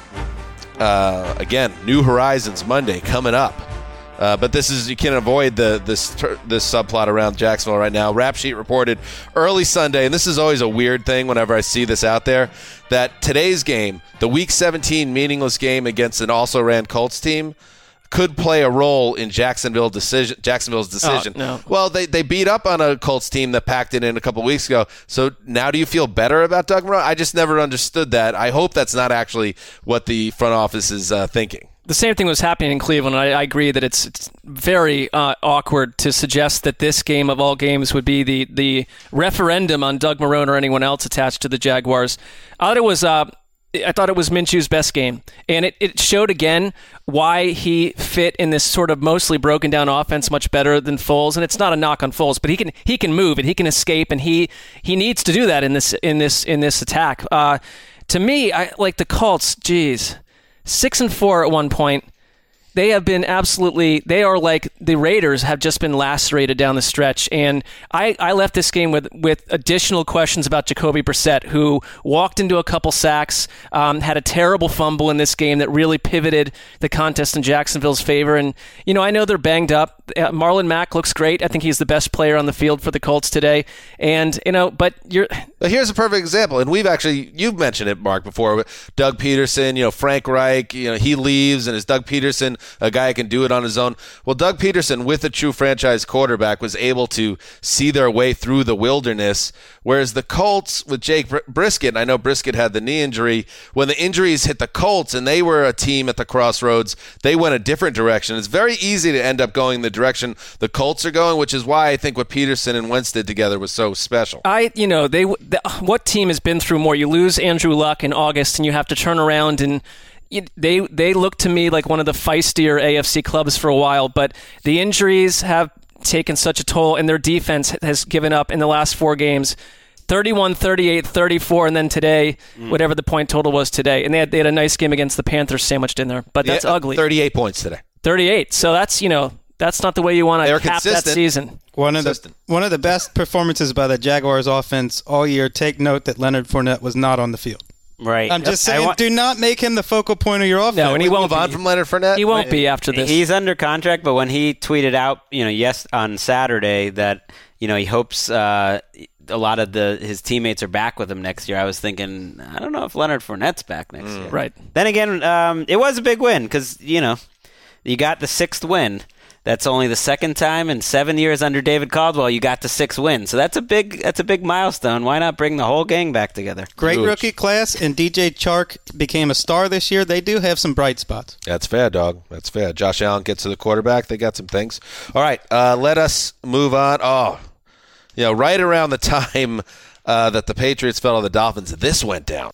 Uh, again, New Horizons Monday coming up. Uh, but this is you can't avoid the this this subplot around Jacksonville right now. Rap Sheet reported early Sunday, and this is always a weird thing whenever I see this out there, that today's game, the Week seventeen meaningless game against an also-ran Colts team, could play a role in Jacksonville decision, Jacksonville's decision. Oh, no. Well, they, they beat up on a Colts team that packed it in a couple weeks ago. So now do you feel better about Doug Marrone? I just never understood that. I hope that's not actually what the front office is uh, thinking. The same thing was happening in Cleveland. I, I agree that it's, it's very uh, awkward to suggest that this game of all games would be the, the referendum on Doug Marrone or anyone else attached to the Jaguars. I thought it was uh, I thought it was Minshew's best game, and it, it showed again why he fit in this sort of mostly broken down offense much better than Foles. And it's not a knock on Foles, but he can he can move and he can escape, and he he needs to do that in this in this in this attack. Uh, to me, I like the Colts. Geez. Six and four at one point. They have been absolutely, they are like the Raiders have just been lacerated down the stretch. And I, I left this game with, with additional questions about Jacoby Brissett, who walked into a couple sacks, um, had a terrible fumble in this game that really pivoted the contest in Jacksonville's favor. And, you know, I know they're banged up. Uh, Marlon Mack looks great. I think he's the best player on the field for the Colts today. And, you know, but you're... But here's a perfect example, and we've actually, you've mentioned it, Mark, before. Doug Peterson, you know, Frank Reich, you know, he leaves, and is Doug Peterson a guy who can do it on his own? Well, Doug Peterson, with a true franchise quarterback, was able to see their way through the wilderness, whereas the Colts with Jake Br- Brisket, I know Brisket had the knee injury, when the injuries hit the Colts and they were a team at the crossroads, they went a different direction. It's very easy to end up going the direction the Colts are going, which is why I think what Peterson and Wentz did together was so special. I, you know, they the, what team has been through more? You lose Andrew Luck in August, and you have to turn around and you, they they look to me like one of the feistier A F C clubs for a while. But the injuries have taken such a toll, and their defense has given up in the last four games. thirty-one, thirty-eight, thirty-four, and then today, mm. whatever the point total was today. And they had they had a nice game against the Panthers sandwiched in there, but that's yeah, ugly. thirty-eight points today. thirty-eight. So that's, you know, that's not the way you want to cap consistent. that season. One of the one of the best performances by the Jaguars offense all year. Take note that Leonard Fournette was not on the field. Right. I'm just saying, want, do not make him the focal point of your offense. No, and he we won't move on be. from Leonard Fournette. He won't be after this. He's under contract, but when he tweeted out, you know, yes, on Saturday that, you know, he hopes uh, a lot of the his teammates are back with him next year, I was thinking, I don't know if Leonard Fournette's back next mm. year. Right. Then again, um, it was a big win because, you know, you got the sixth win. That's only the second time in seven years under David Caldwell you got to six wins. So that's a big that's a big milestone. Why not bring the whole gang back together? Great rookie class, and D J Chark became a star this year. They do have some bright spots. That's fair, dog. That's fair. Josh Allen gets to the quarterback. They got some things. All right, uh, let us move on. Oh, you know, right around the time uh, that the Patriots fell to the Dolphins, this went down.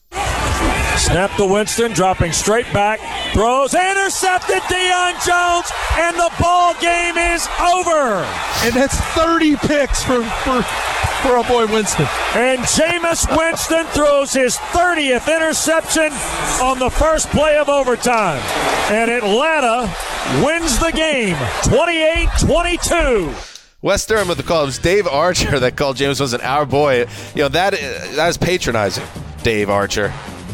Snap to Winston, dropping straight back, throws, intercepted Deion Jones, and the ball game is over. And that's thirty picks for for, for our boy Winston. And Jameis Winston throws his thirtieth interception on the first play of overtime. And Atlanta wins the game, twenty-eight twenty-two. Wes Durham with the call. It was Dave Archer that called Jameis Winston our boy. You know, that, that is patronizing, Dave Archer.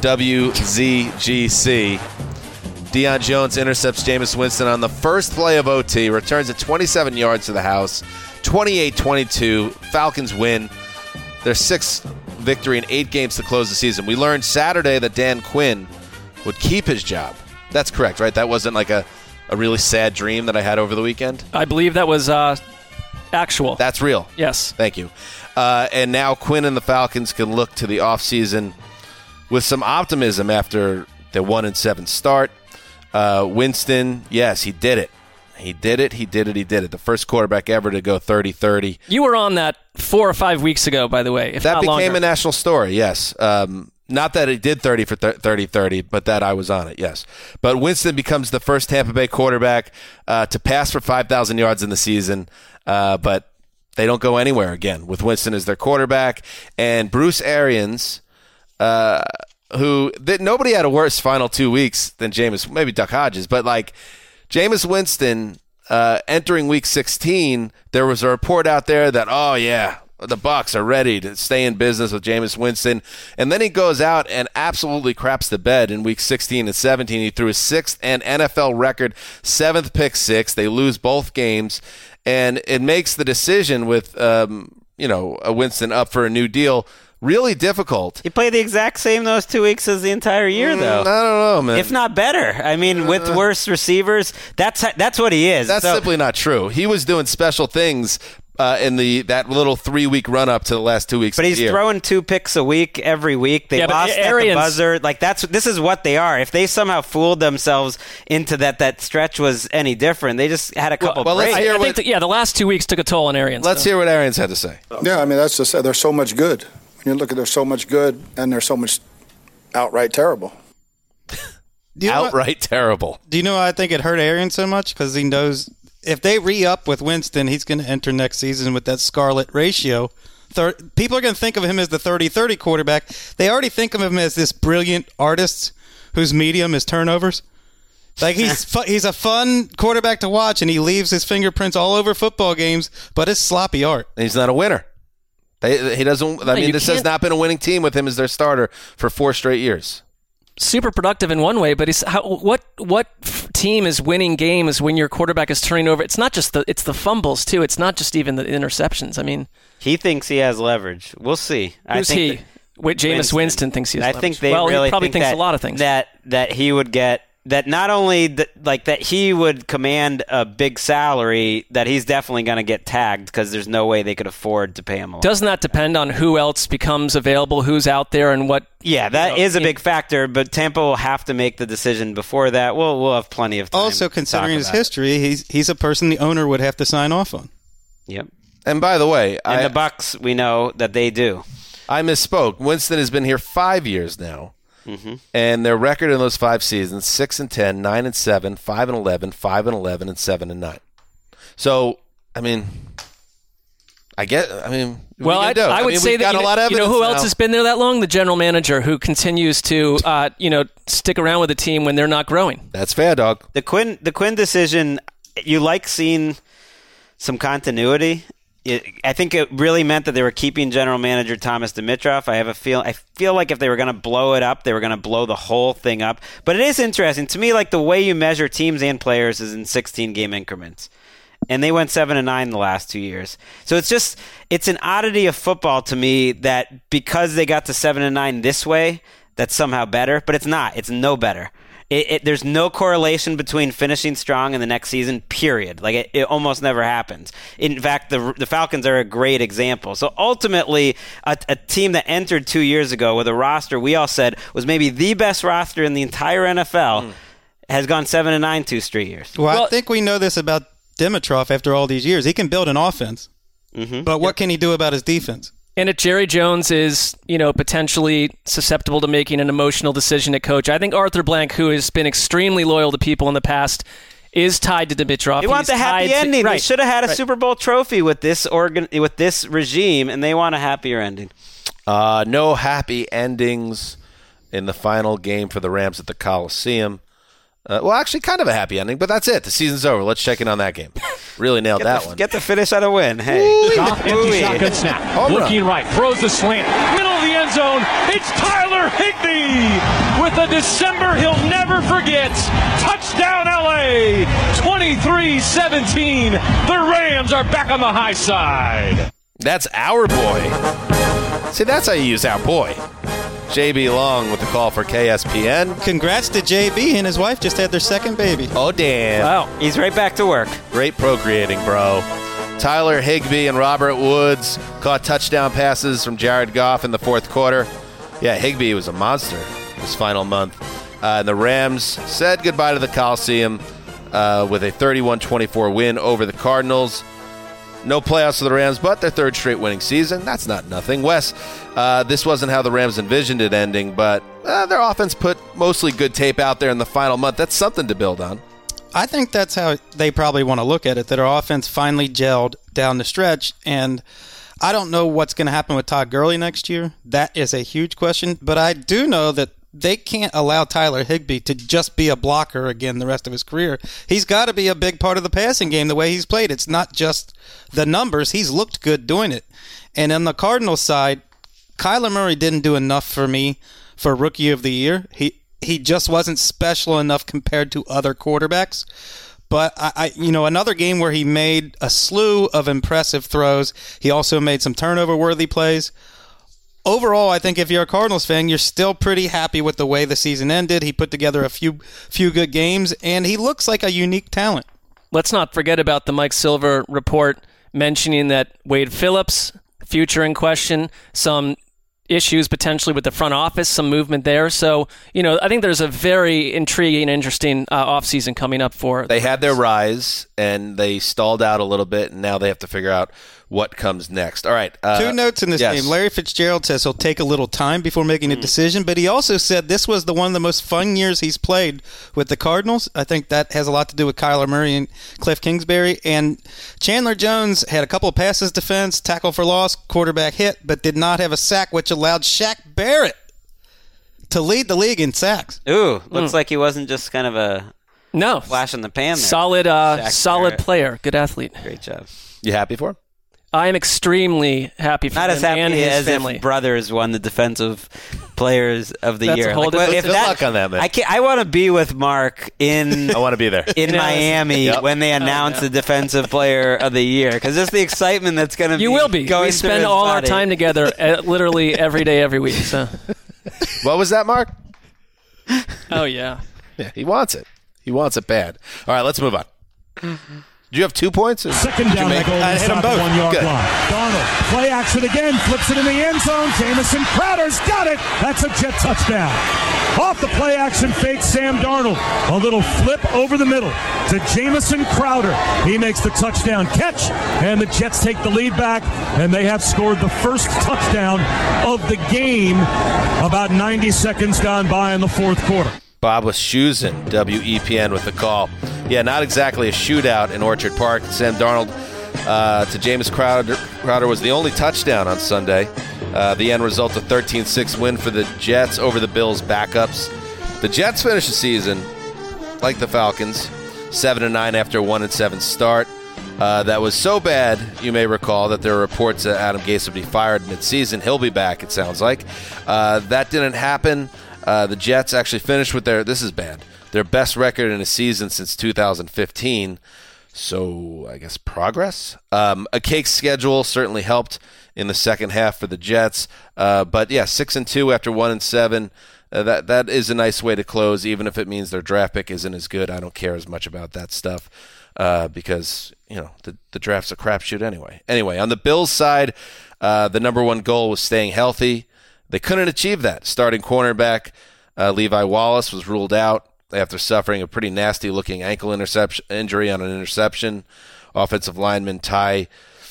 W Z G C. Deion Jones intercepts Jameis Winston on the first play of O T, returns it twenty-seven yards to the house, twenty-eight twenty-two. Falcons win their sixth victory in eight games to close the season. We learned Saturday that Dan Quinn would keep his job. That's correct, right? That wasn't like a, a really sad dream that I had over the weekend? I believe that was uh, actual. That's real. Yes. Thank you. Uh, and now Quinn and the Falcons can look to the offseason with some optimism after the one and seven start. Uh, Winston, yes, he did it. He did it, he did it, he did it. The first quarterback ever to go thirty thirty. You were on that four or five weeks ago, by the way, if that not became longer. a national story, yes. Um, not that he did thirty for thirty thirty, but that I was on it, yes. But Winston becomes the first Tampa Bay quarterback uh, to pass for five thousand yards in the season, uh, but they don't go anywhere again with Winston as their quarterback. And Bruce Arians, uh, who that nobody had a worse final two weeks than Jameis, maybe Duck Hodges, but like Jameis Winston uh, entering week sixteen, there was a report out there that, oh yeah, the Bucs are ready to stay in business with Jameis Winston. And then he goes out and absolutely craps the bed in week sixteen and seventeen. He threw his sixth and N F L record seventh pick six. They lose both games. And it makes the decision with, um, you know, a Winston up for a new deal really difficult. He played the exact same those two weeks as the entire year, though. Mm, I don't know, man. If not better. I mean, with Uh, worse receivers, that's that's what he is. That's So- simply not true. He was doing special things uh, in the that little three-week run-up to the last two weeks But of he's the year. throwing two picks a week every week. They Yeah, but lost at the Arians- buzzer. Like that's this is what they are. If they somehow fooled themselves into that that stretch was any different, they just had a couple well, let's breaks. I, hear I what- think that, yeah, the last two weeks took a toll on Arians. Let's though. hear what Arians had to say. Yeah, I mean, that's just, there's so much good. When you look at there's so much good and there's so much outright terrible. Do you know what- Outright terrible. Do you know why I think it hurt Arians so much? Because he knows if they re-up with Winston, he's going to enter next season with that scarlet ratio. Thir- people are going to think of him as the thirty thirty quarterback. They already think of him as this brilliant artist whose medium is turnovers. Like he's fu- he's a fun quarterback to watch, and he leaves his fingerprints all over football games, but it's sloppy art. And he's not a winner. They, he doesn't. I No, mean, you this has can't- not been a winning team with him as their starter for four straight years. Super productive in one way, but he's, how, what what f- team is winning games when your quarterback is turning over? It's not just the it's the fumbles too. It's not just even the interceptions. I mean, He thinks he has leverage. We'll see. who's I think he? that- Wait, Jameis Winston. thinks he has I leverage. think they well, really he probably think thinks that, a lot of things. That that he would get that not only that, like that he would command a big salary, that he's definitely going to get tagged because there's no way they could afford to pay him a lot. Doesn't that depend on who else becomes available, who's out there, and what? Yeah, that you know, is a in- big factor, but Tampa will have to make the decision before that. We'll we'll have plenty of time. Also, to considering talk his about it. history, he's he's a person the owner would have to sign off on. Yep. And by the way, And I, the Bucks, we know that they do. I misspoke. Winston has been here five years now. Mm-hmm. And their record in those five seasons: six and ten, nine and seven, five and eleven, five and eleven, and seven and nine. So, I mean, I get. I mean, what Well, are I, you gonna do? I would mean, say we've that got you a lot know, of you know evidence who else now. has been there that long? The general manager who continues to uh, you know stick around with the team when they're not growing. That's fair, dog. The Quinn the Quinn decision, you like seeing some continuity. It, I think it really meant that they were keeping general manager Thomas Dimitroff. I have a feel. I feel like if they were going to blow it up, they were going to blow the whole thing up. But it is interesting to me. Like the way you measure teams and players is in sixteen game increments, and they went seven and nine the last two years. So it's just it's an oddity of football to me that because they got to seven and nine this way, that's somehow better. But it's not. It's no better. It, it, there's no correlation between finishing strong in the next season, period. Like, it, it almost never happens. In fact, the the Falcons are a great example. So ultimately, a, a team that entered two years ago with a roster we all said was maybe the best roster in the entire N F L mm. has gone seven and nine two straight years. Well, well, I think we know this about Dimitroff after all these years. He can build an offense, mm-hmm. but what yep. can he do about his defense? And if Jerry Jones is, you know, potentially susceptible to making an emotional decision at coach, I think Arthur Blank, who has been extremely loyal to people in the past, is tied to Dimitroff. They want He's the happy to, ending. Right, they should have had a right. Super Bowl trophy with this organ with this regime, and they want a happier ending. Uh, no happy endings in the final game for the Rams at the Coliseum. Uh, well, actually, kind of a happy ending, but that's it. The season's over. Let's check in on that game. Really nailed get that the, one. Get the finish on a win. Hey. Goff, empty shotgun snap. Home Looking run. Right. Throws the slant. Middle of the end zone. It's Tyler Higbee with a December he'll never forget. Touchdown L A. twenty-three seventeen. The Rams are back on the high side. That's our boy. See, that's how you use our boy. J B Long with the call for K S P N. Congrats to J B. He and his wife just had their second baby. Oh, damn. Wow, he's right back to work. Great procreating, bro. Tyler Higbee and Robert Woods caught touchdown passes from Jared Goff in the fourth quarter. Yeah, Higbee was a monster this final month. Uh, and the Rams said goodbye to the Coliseum uh, with a thirty-one twenty-four win over the Cardinals. No playoffs for the Rams, but their third straight winning season. That's not nothing. Wes, uh, this wasn't how the Rams envisioned it ending, but uh, their offense put mostly good tape out there in the final month. That's something to build on. I think that's how they probably want to look at it, that our offense finally gelled down the stretch. And I don't know what's going to happen with Todd Gurley next year. That is a huge question. But I do know that they can't allow Tyler Higbee to just be a blocker again the rest of his career. He's got to be a big part of the passing game the way he's played. It's not just the numbers. He's looked good doing it. And on the Cardinals side, Kyler Murray didn't do enough for me for Rookie of the Year. He he just wasn't special enough compared to other quarterbacks. But, I, I you know, another game where he made a slew of impressive throws. He also made some turnover-worthy plays. Overall, I think if you're a Cardinals fan, you're still pretty happy with the way the season ended. He put together a few few good games, and he looks like a unique talent. Let's not forget about the Mike Silver report mentioning that Wade Phillips, future in question, some issues potentially with the front office, some movement there. So, you know, I think there's a very intriguing, interesting uh, offseason coming up for They had their rise, and they stalled out a little bit, and now they have to figure out what comes next. All right. Uh, Two notes in this yes. game. Larry Fitzgerald says he'll take a little time before making a decision, but he also said this was the one of the most fun years he's played with the Cardinals. I think that has a lot to do with Kyler Murray and Cliff Kingsbury. And Chandler Jones had a couple of passes defense, tackle for loss, quarterback hit, but did not have a sack, which allowed Shaq Barrett to lead the league in sacks. Ooh, looks mm. like he wasn't just kind of a no flash in the pan there. Solid, uh, solid Barrett. Player. Good athlete. Great job. You happy for him? I am extremely happy for Not him as happy and his as family. If Brothers won the Defensive Players of the That's Year. A whole like, different if good that, luck on that, man. I, I want to be with Mark in. I want to be there in you know, Miami yep. when they announce oh, yeah. the Defensive Player of the Year, because just the excitement that's going to be. You will be. Going we spend all body. our time together, at, literally every day, every week. So. What was that, Mark? Oh yeah. Yeah, he wants it. He wants it bad. All right, let's move on. Mm-hmm. Do you have two points? Second down, make, goal I hit them both. One yard Good. line. Darnold, play action again, flips it in the end zone. Jamison Crowder's got it. That's a Jet touchdown. Off the play action fake, Sam Darnold. A little flip over the middle to Jamison Crowder. He makes the touchdown catch, and the Jets take the lead back, and they have scored the first touchdown of the game about ninety seconds gone by in the fourth quarter. Bob Wischusen, W E P N with the call. Yeah, not exactly a shootout in Orchard Park. Sam Darnold uh, to Jameis Crowder. Crowder was the only touchdown on Sunday. Uh, the end result, a thirteen six win for the Jets over the Bills' backups. The Jets finished the season, like the Falcons, seven and nine after a one and seven start. Uh, that was so bad, you may recall, that there were reports that Adam Gase would be fired midseason. He'll be back, it sounds like. Uh, that didn't happen. Uh, the Jets actually finished with their, this is bad, their best record in a season since two thousand fifteen. So, I guess progress. Um, a cake schedule certainly helped in the second half for the Jets. Uh, but, yeah, six and two after one and seven. Uh, that that is a nice way to close, even if it means their draft pick isn't as good. I don't care as much about that stuff uh, because you know the the draft's a crapshoot anyway. Anyway, on the Bills side, uh, the number one goal was staying healthy. They couldn't achieve that. Starting cornerback uh, Levi Wallace was ruled out after suffering a pretty nasty-looking ankle interception injury on an interception. Offensive lineman Ty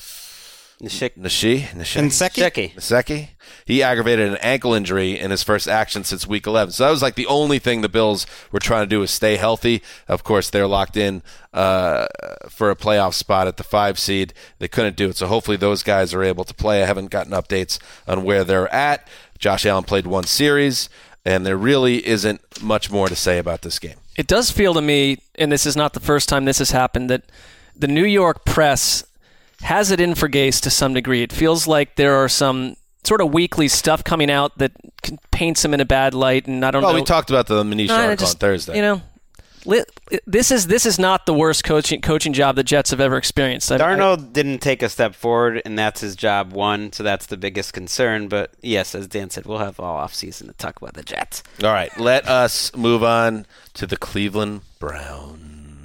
Nashik- Nashi Nseki? Nseki. He aggravated an ankle injury in his first action since week eleven. So that was like the only thing the Bills were trying to do was stay healthy. Of course, they're locked in uh, for a playoff spot at the five seed. They couldn't do it. So hopefully those guys are able to play. I haven't gotten updates on where they're at. Josh Allen played one series, and there really isn't much more to say about this game. It does feel to me, and this is not the first time this has happened, that the New York press has it in for Gase to some degree. It feels like there are some sort of weekly stuff coming out that paints him in a bad light, and I don't well, know. we talked about the Manish No, article just, on Thursday. You know, li- this is this is not the worst coaching coaching job the Jets have ever experienced. I, Darnold I, didn't take a step forward, and that's his job one, so that's the biggest concern. But yes, as Dan said, we'll have all offseason to talk about the Jets. All right, let us move on to the Cleveland Browns.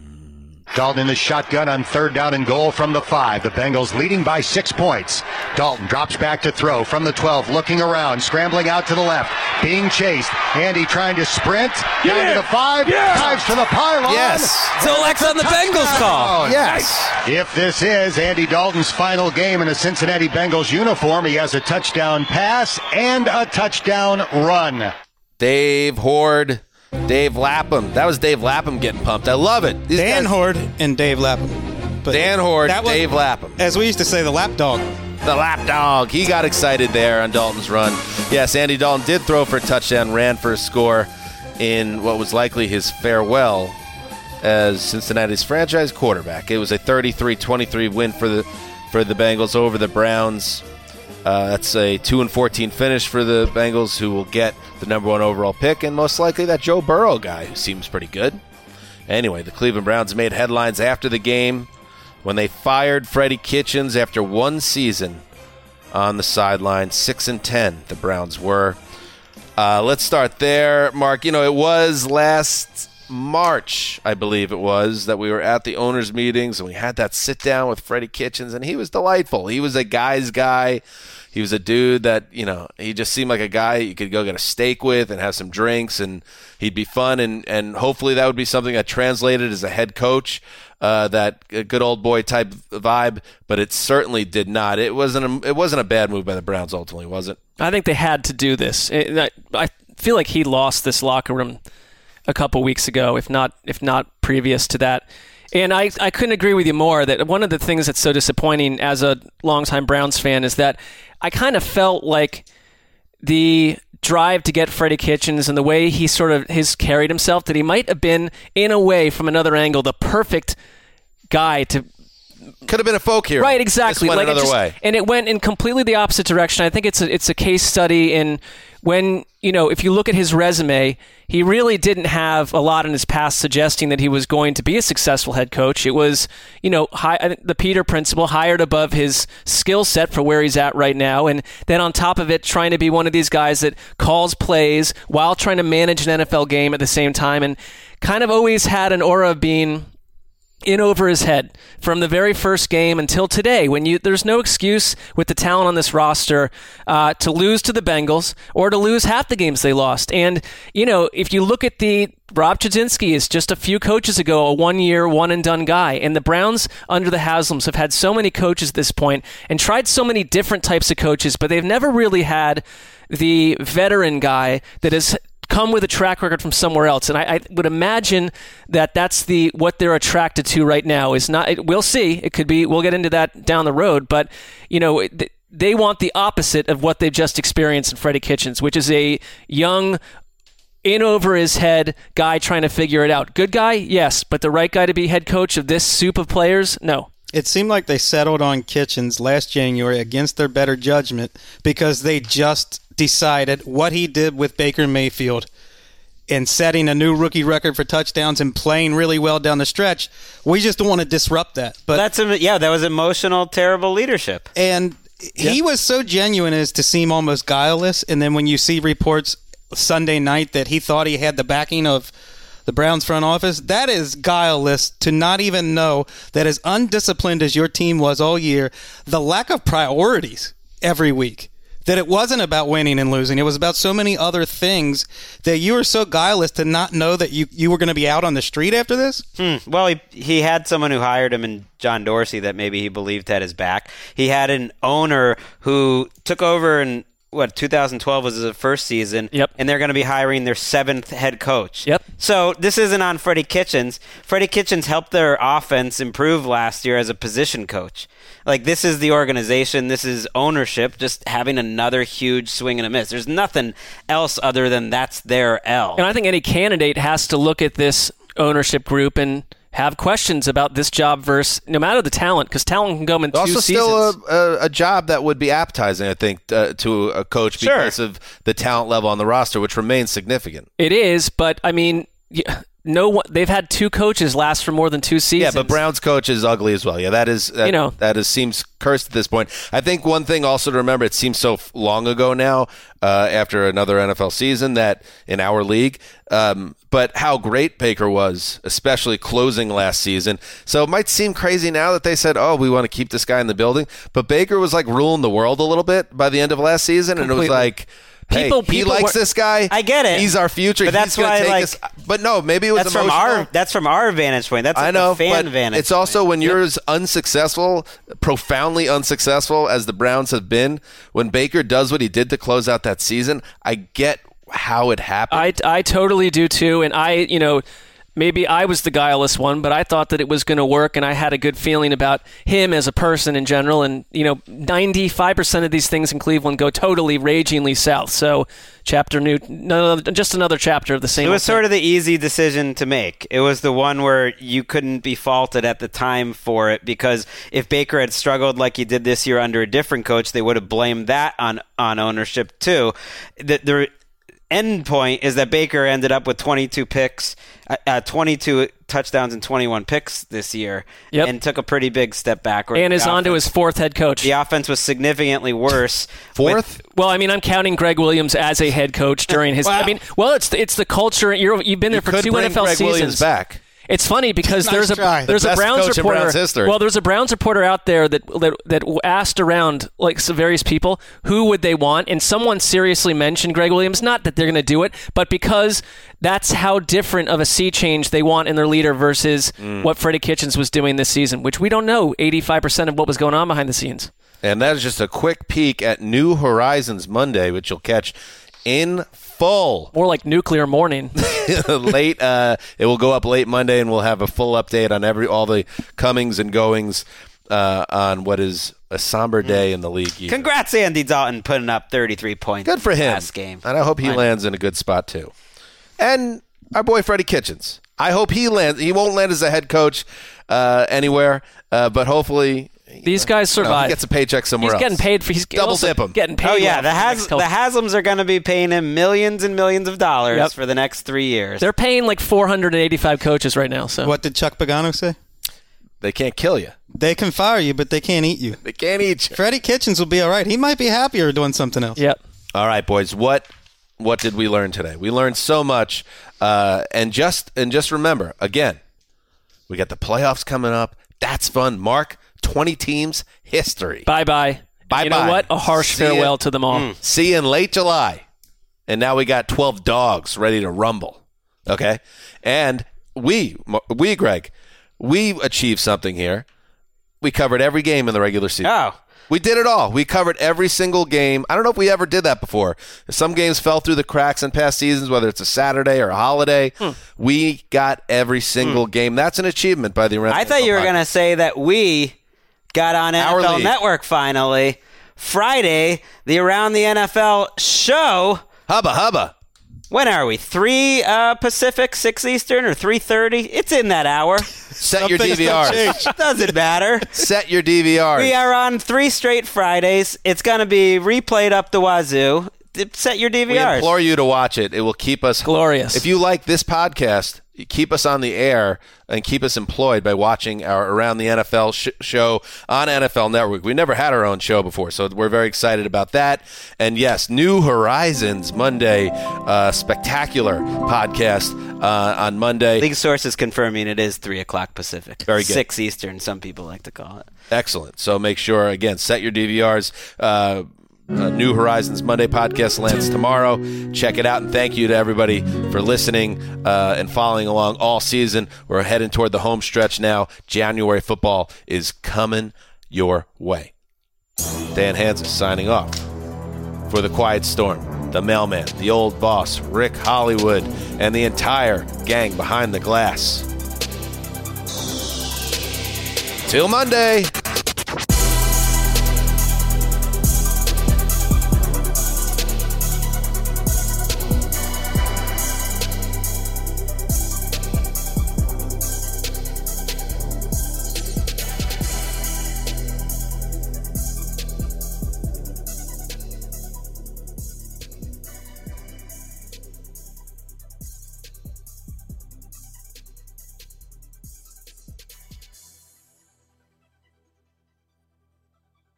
Dalton in the shotgun on third down and goal from the five. The Bengals leading by six points. Dalton drops back to throw from the twelve, looking around, scrambling out to the left, being chased. Andy trying to sprint, Yeah. down to the five, Yeah. dives to the pylon. Yes. Zolak's on the Bengals call. Yes. If this is Andy Dalton's final game in a Cincinnati Bengals uniform, he has a touchdown pass and a touchdown run. Dave Horde, Dave Lapham. That was Dave Lapham getting pumped. I love it. These Dan guys- Horde and Dave Lapham. But Dan Horde, that was- Dave Lapham. As we used to say, the lap dog. The lap dog. He got excited there on Dalton's run. Yes, Andy Dalton did throw for a touchdown, ran for a score in what was likely his farewell as Cincinnati's franchise quarterback. It was a thirty-three twenty-three win for the for the Bengals over the Browns. Uh, that's a two and fourteen finish for the Bengals, who will get the number one overall pick, and most likely that Joe Burrow guy, who seems pretty good. Anyway, the Cleveland Browns made headlines after the game when they fired Freddie Kitchens after one season on the sideline. Six and ten, the Browns were. Uh, let's start there, Mark. You know, it was last March, I believe it was, that we were at the owners' meetings and we had that sit down with Freddie Kitchens, and he was delightful. He was a guy's guy. He was a dude that, you know, he just seemed like a guy you could go get a steak with and have some drinks, and he'd be fun, and, and hopefully that would be something that translated as a head coach, uh, that good old boy type vibe, but it certainly did not. It wasn't a, it wasn't a bad move by the Browns ultimately, was it? I think they had to do this. It, I, I feel like he lost this locker room a couple weeks ago, if not if not previous to that. And I, I couldn't agree with you more that one of the things that's so disappointing as a longtime Browns fan is that I kind of felt like the drive to get Freddie Kitchens and the way he sort of has carried himself, that he might have been, in a way, from another angle, the perfect guy to... Could have been a folk hero. Right, exactly. This went like another it just, way. And it went in completely the opposite direction. I think it's a, it's a case study in when, you know, if you look at his resume, he really didn't have a lot in his past suggesting that he was going to be a successful head coach. It was, you know, high, the Peter principle, hired above his skill set for where he's at right now. And then on top of it, trying to be one of these guys that calls plays while trying to manage an N F L game at the same time, and kind of always had an aura of being in over his head from the very first game until today, when you there's no excuse with the talent on this roster uh, to lose to the Bengals or to lose half the games they lost. And, you know, if you look at the Rob Chudzinski is just a few coaches ago, a one-year, one-and-done guy. And the Browns, under the Haslams, have had so many coaches at this point and tried so many different types of coaches, but they've never really had the veteran guy that has come with a track record from somewhere else. And I, I would imagine that that's the what they're attracted to right now. Is not. It, we'll see. It could be. We'll get into that down the road. But, you know, it, they want the opposite of what they've just experienced in Freddie Kitchens, which is a young, in over his head guy trying to figure it out. Good guy, yes, but the right guy to be head coach of this soup of players, no. It seemed like they settled on Kitchens last January against their better judgment because they just decided what he did with Baker Mayfield and setting a new rookie record for touchdowns and playing really well down the stretch. We just don't want to disrupt that. But that's a, yeah, that was emotional, terrible leadership. And he yep. was so genuine as to seem almost guileless. And then when you see reports Sunday night that he thought he had the backing of the Browns front office, that is guileless to not even know that as undisciplined as your team was all year, the lack of priorities every week, that it wasn't about winning and losing. It was about so many other things that you were so guileless to not know that you, you were going to be out on the street after this? Hmm. Well, he, he had someone who hired him in John Dorsey that maybe he believed had his back. He had an owner who took over in what, two thousand twelve was his first season. Yep. And they're going to be hiring their seventh head coach. Yep. So this isn't on Freddie Kitchens. Freddie Kitchens helped their offense improve last year as a position coach. Like, this is the organization. This is ownership just having another huge swing and a miss. There's nothing else other than that's their L. And I think any candidate has to look at this ownership group and have questions about this job versus no matter the talent, because talent can come in two also seasons. Also still a, a, a job that would be appetizing, I think, uh, to a coach Sure. because of the talent level on the roster, which remains significant. It is, but I mean, yeah, no one, they've had two coaches last for more than two seasons. Yeah, but Brown's coach is ugly as well. Yeah, that is that, You know. that is seems cursed at this point. I think one thing also to remember, it seems so f- long ago now, uh, after another N F L season that in our league, um, but how great Baker was, especially closing last season. So it might seem crazy now that they said, oh, we want to keep this guy in the building. But Baker was like ruling the world a little bit by the end of last season, and it was Completely. like, hey, People- he people likes were- this guy. I get it. He's our future. But that's He's gonna why, take like- us. But no, maybe it was That's from emotional. our that's from our vantage point. That's I like know, a fan but vantage it's also point. when you're as unsuccessful, profoundly unsuccessful as the Browns have been, when Baker does what he did to close out that season, I get how it happened. I, I totally do too, and I, you know, maybe I was the guileless one, but I thought that it was going to work, and I had a good feeling about him as a person in general. And you know, ninety-five percent of these things in Cleveland go totally ragingly south. So, chapter new, no, just another chapter of the same. It was old thing. sort of the easy decision to make. It was the one where you couldn't be faulted at the time for it, because if Baker had struggled like he did this year under a different coach, they would have blamed that on, on ownership too. The, the end point is that Baker ended up with twenty-two picks, uh, twenty-two touchdowns and twenty-one picks this year, Yep. and took a pretty big step backward. and is The on to offense- his fourth head coach. The offense was significantly worse. Fourth? Well, I mean, I'm counting Greg Williams as a head coach during his. Wow. I mean, well, it's it's the culture. You're, you've been there You for could two bring N F L Greg seasons. Williams back. It's funny because Nice there's a try. there's The a best Browns coach in reporter. Browns history. Well, there's a Browns reporter out there that that that asked around like some various people who would they want, and someone seriously mentioned Greg Williams. Not that they're going to do it, but because that's how different of a sea change they want in their leader versus Mm. what Freddie Kitchens was doing this season, which we don't know eighty-five percent of what was going on behind the scenes. And that is just a quick peek at New Horizons Monday, which you'll catch in full. More like nuclear morning. late. Uh, it will go up late Monday, and we'll have a full update on every all the comings and goings uh, on what is a somber day in the league. Year. Congrats, Andy Dalton, putting up thirty-three points. Good for him. Last game. And I hope he I know. lands in a good spot too. And our boy Freddie Kitchens. I hope he lands. He won't land as a head coach uh, anywhere, uh, but hopefully These guys you know, survive. he gets a paycheck somewhere He's else. getting paid for. He's Double also dip him. Getting paid. Oh yeah, well the for Has next the couple- Haslams are going to be paying him millions and millions of dollars Yep. for the next three years. They're paying like four hundred eighty-five coaches right now. So What did Chuck Pagano say? They can't kill you. They can fire you, but they can't eat you. They can't eat you. Freddie Kitchens will be all right. He might be happier doing something else. Yep. All right, boys. What what did we learn today? We learned so much, uh, and just and just remember again, we got the playoffs coming up. That's fun. Mark, twenty teams, history. Bye bye. Bye You bye. know what? A harsh See ya. farewell to them all. Mm. See you in late July, and now we got twelve dogs ready to rumble. Okay, and we we Greg, we achieved something here. We covered every game in the regular season. Oh. We did it all. We covered every single game. I don't know if we ever did that before. Some games fell through the cracks in past seasons, whether it's a Saturday or a holiday. Hmm. We got every single game. That's an achievement by the I thought you were going to say that we got on Our N F L league. Network finally. Friday, the Around the N F L show. Hubba hubba. When are we? three uh, Pacific, six Eastern, or three thirty? It's in that hour. Set your D V Rs. Doesn't matter. Set your D V Rs. We are on three straight Fridays. It's going to be replayed up the wazoo. Set your D V Rs. We implore you to watch it. It will keep us glorious. If you like this podcast, keep us on the air and keep us employed by watching our Around the N F L sh- show on N F L Network. We never had our own show before, so we're very excited about that. And yes, New Horizons Monday, uh, spectacular podcast uh, on Monday. League sources confirming it is three o'clock Pacific. Very good. six Eastern, some people like to call it. Excellent. So make sure, again, set your D V Rs. Uh, Uh, New Horizons Monday podcast lands tomorrow. Check it out, and thank you to everybody for listening uh, and following along all season. We're heading toward the home stretch now. January football is coming your way. Dan Hanzus signing off for the Quiet Storm, the mailman, the old boss, Rick Hollywood, and the entire gang behind the glass. Till Monday.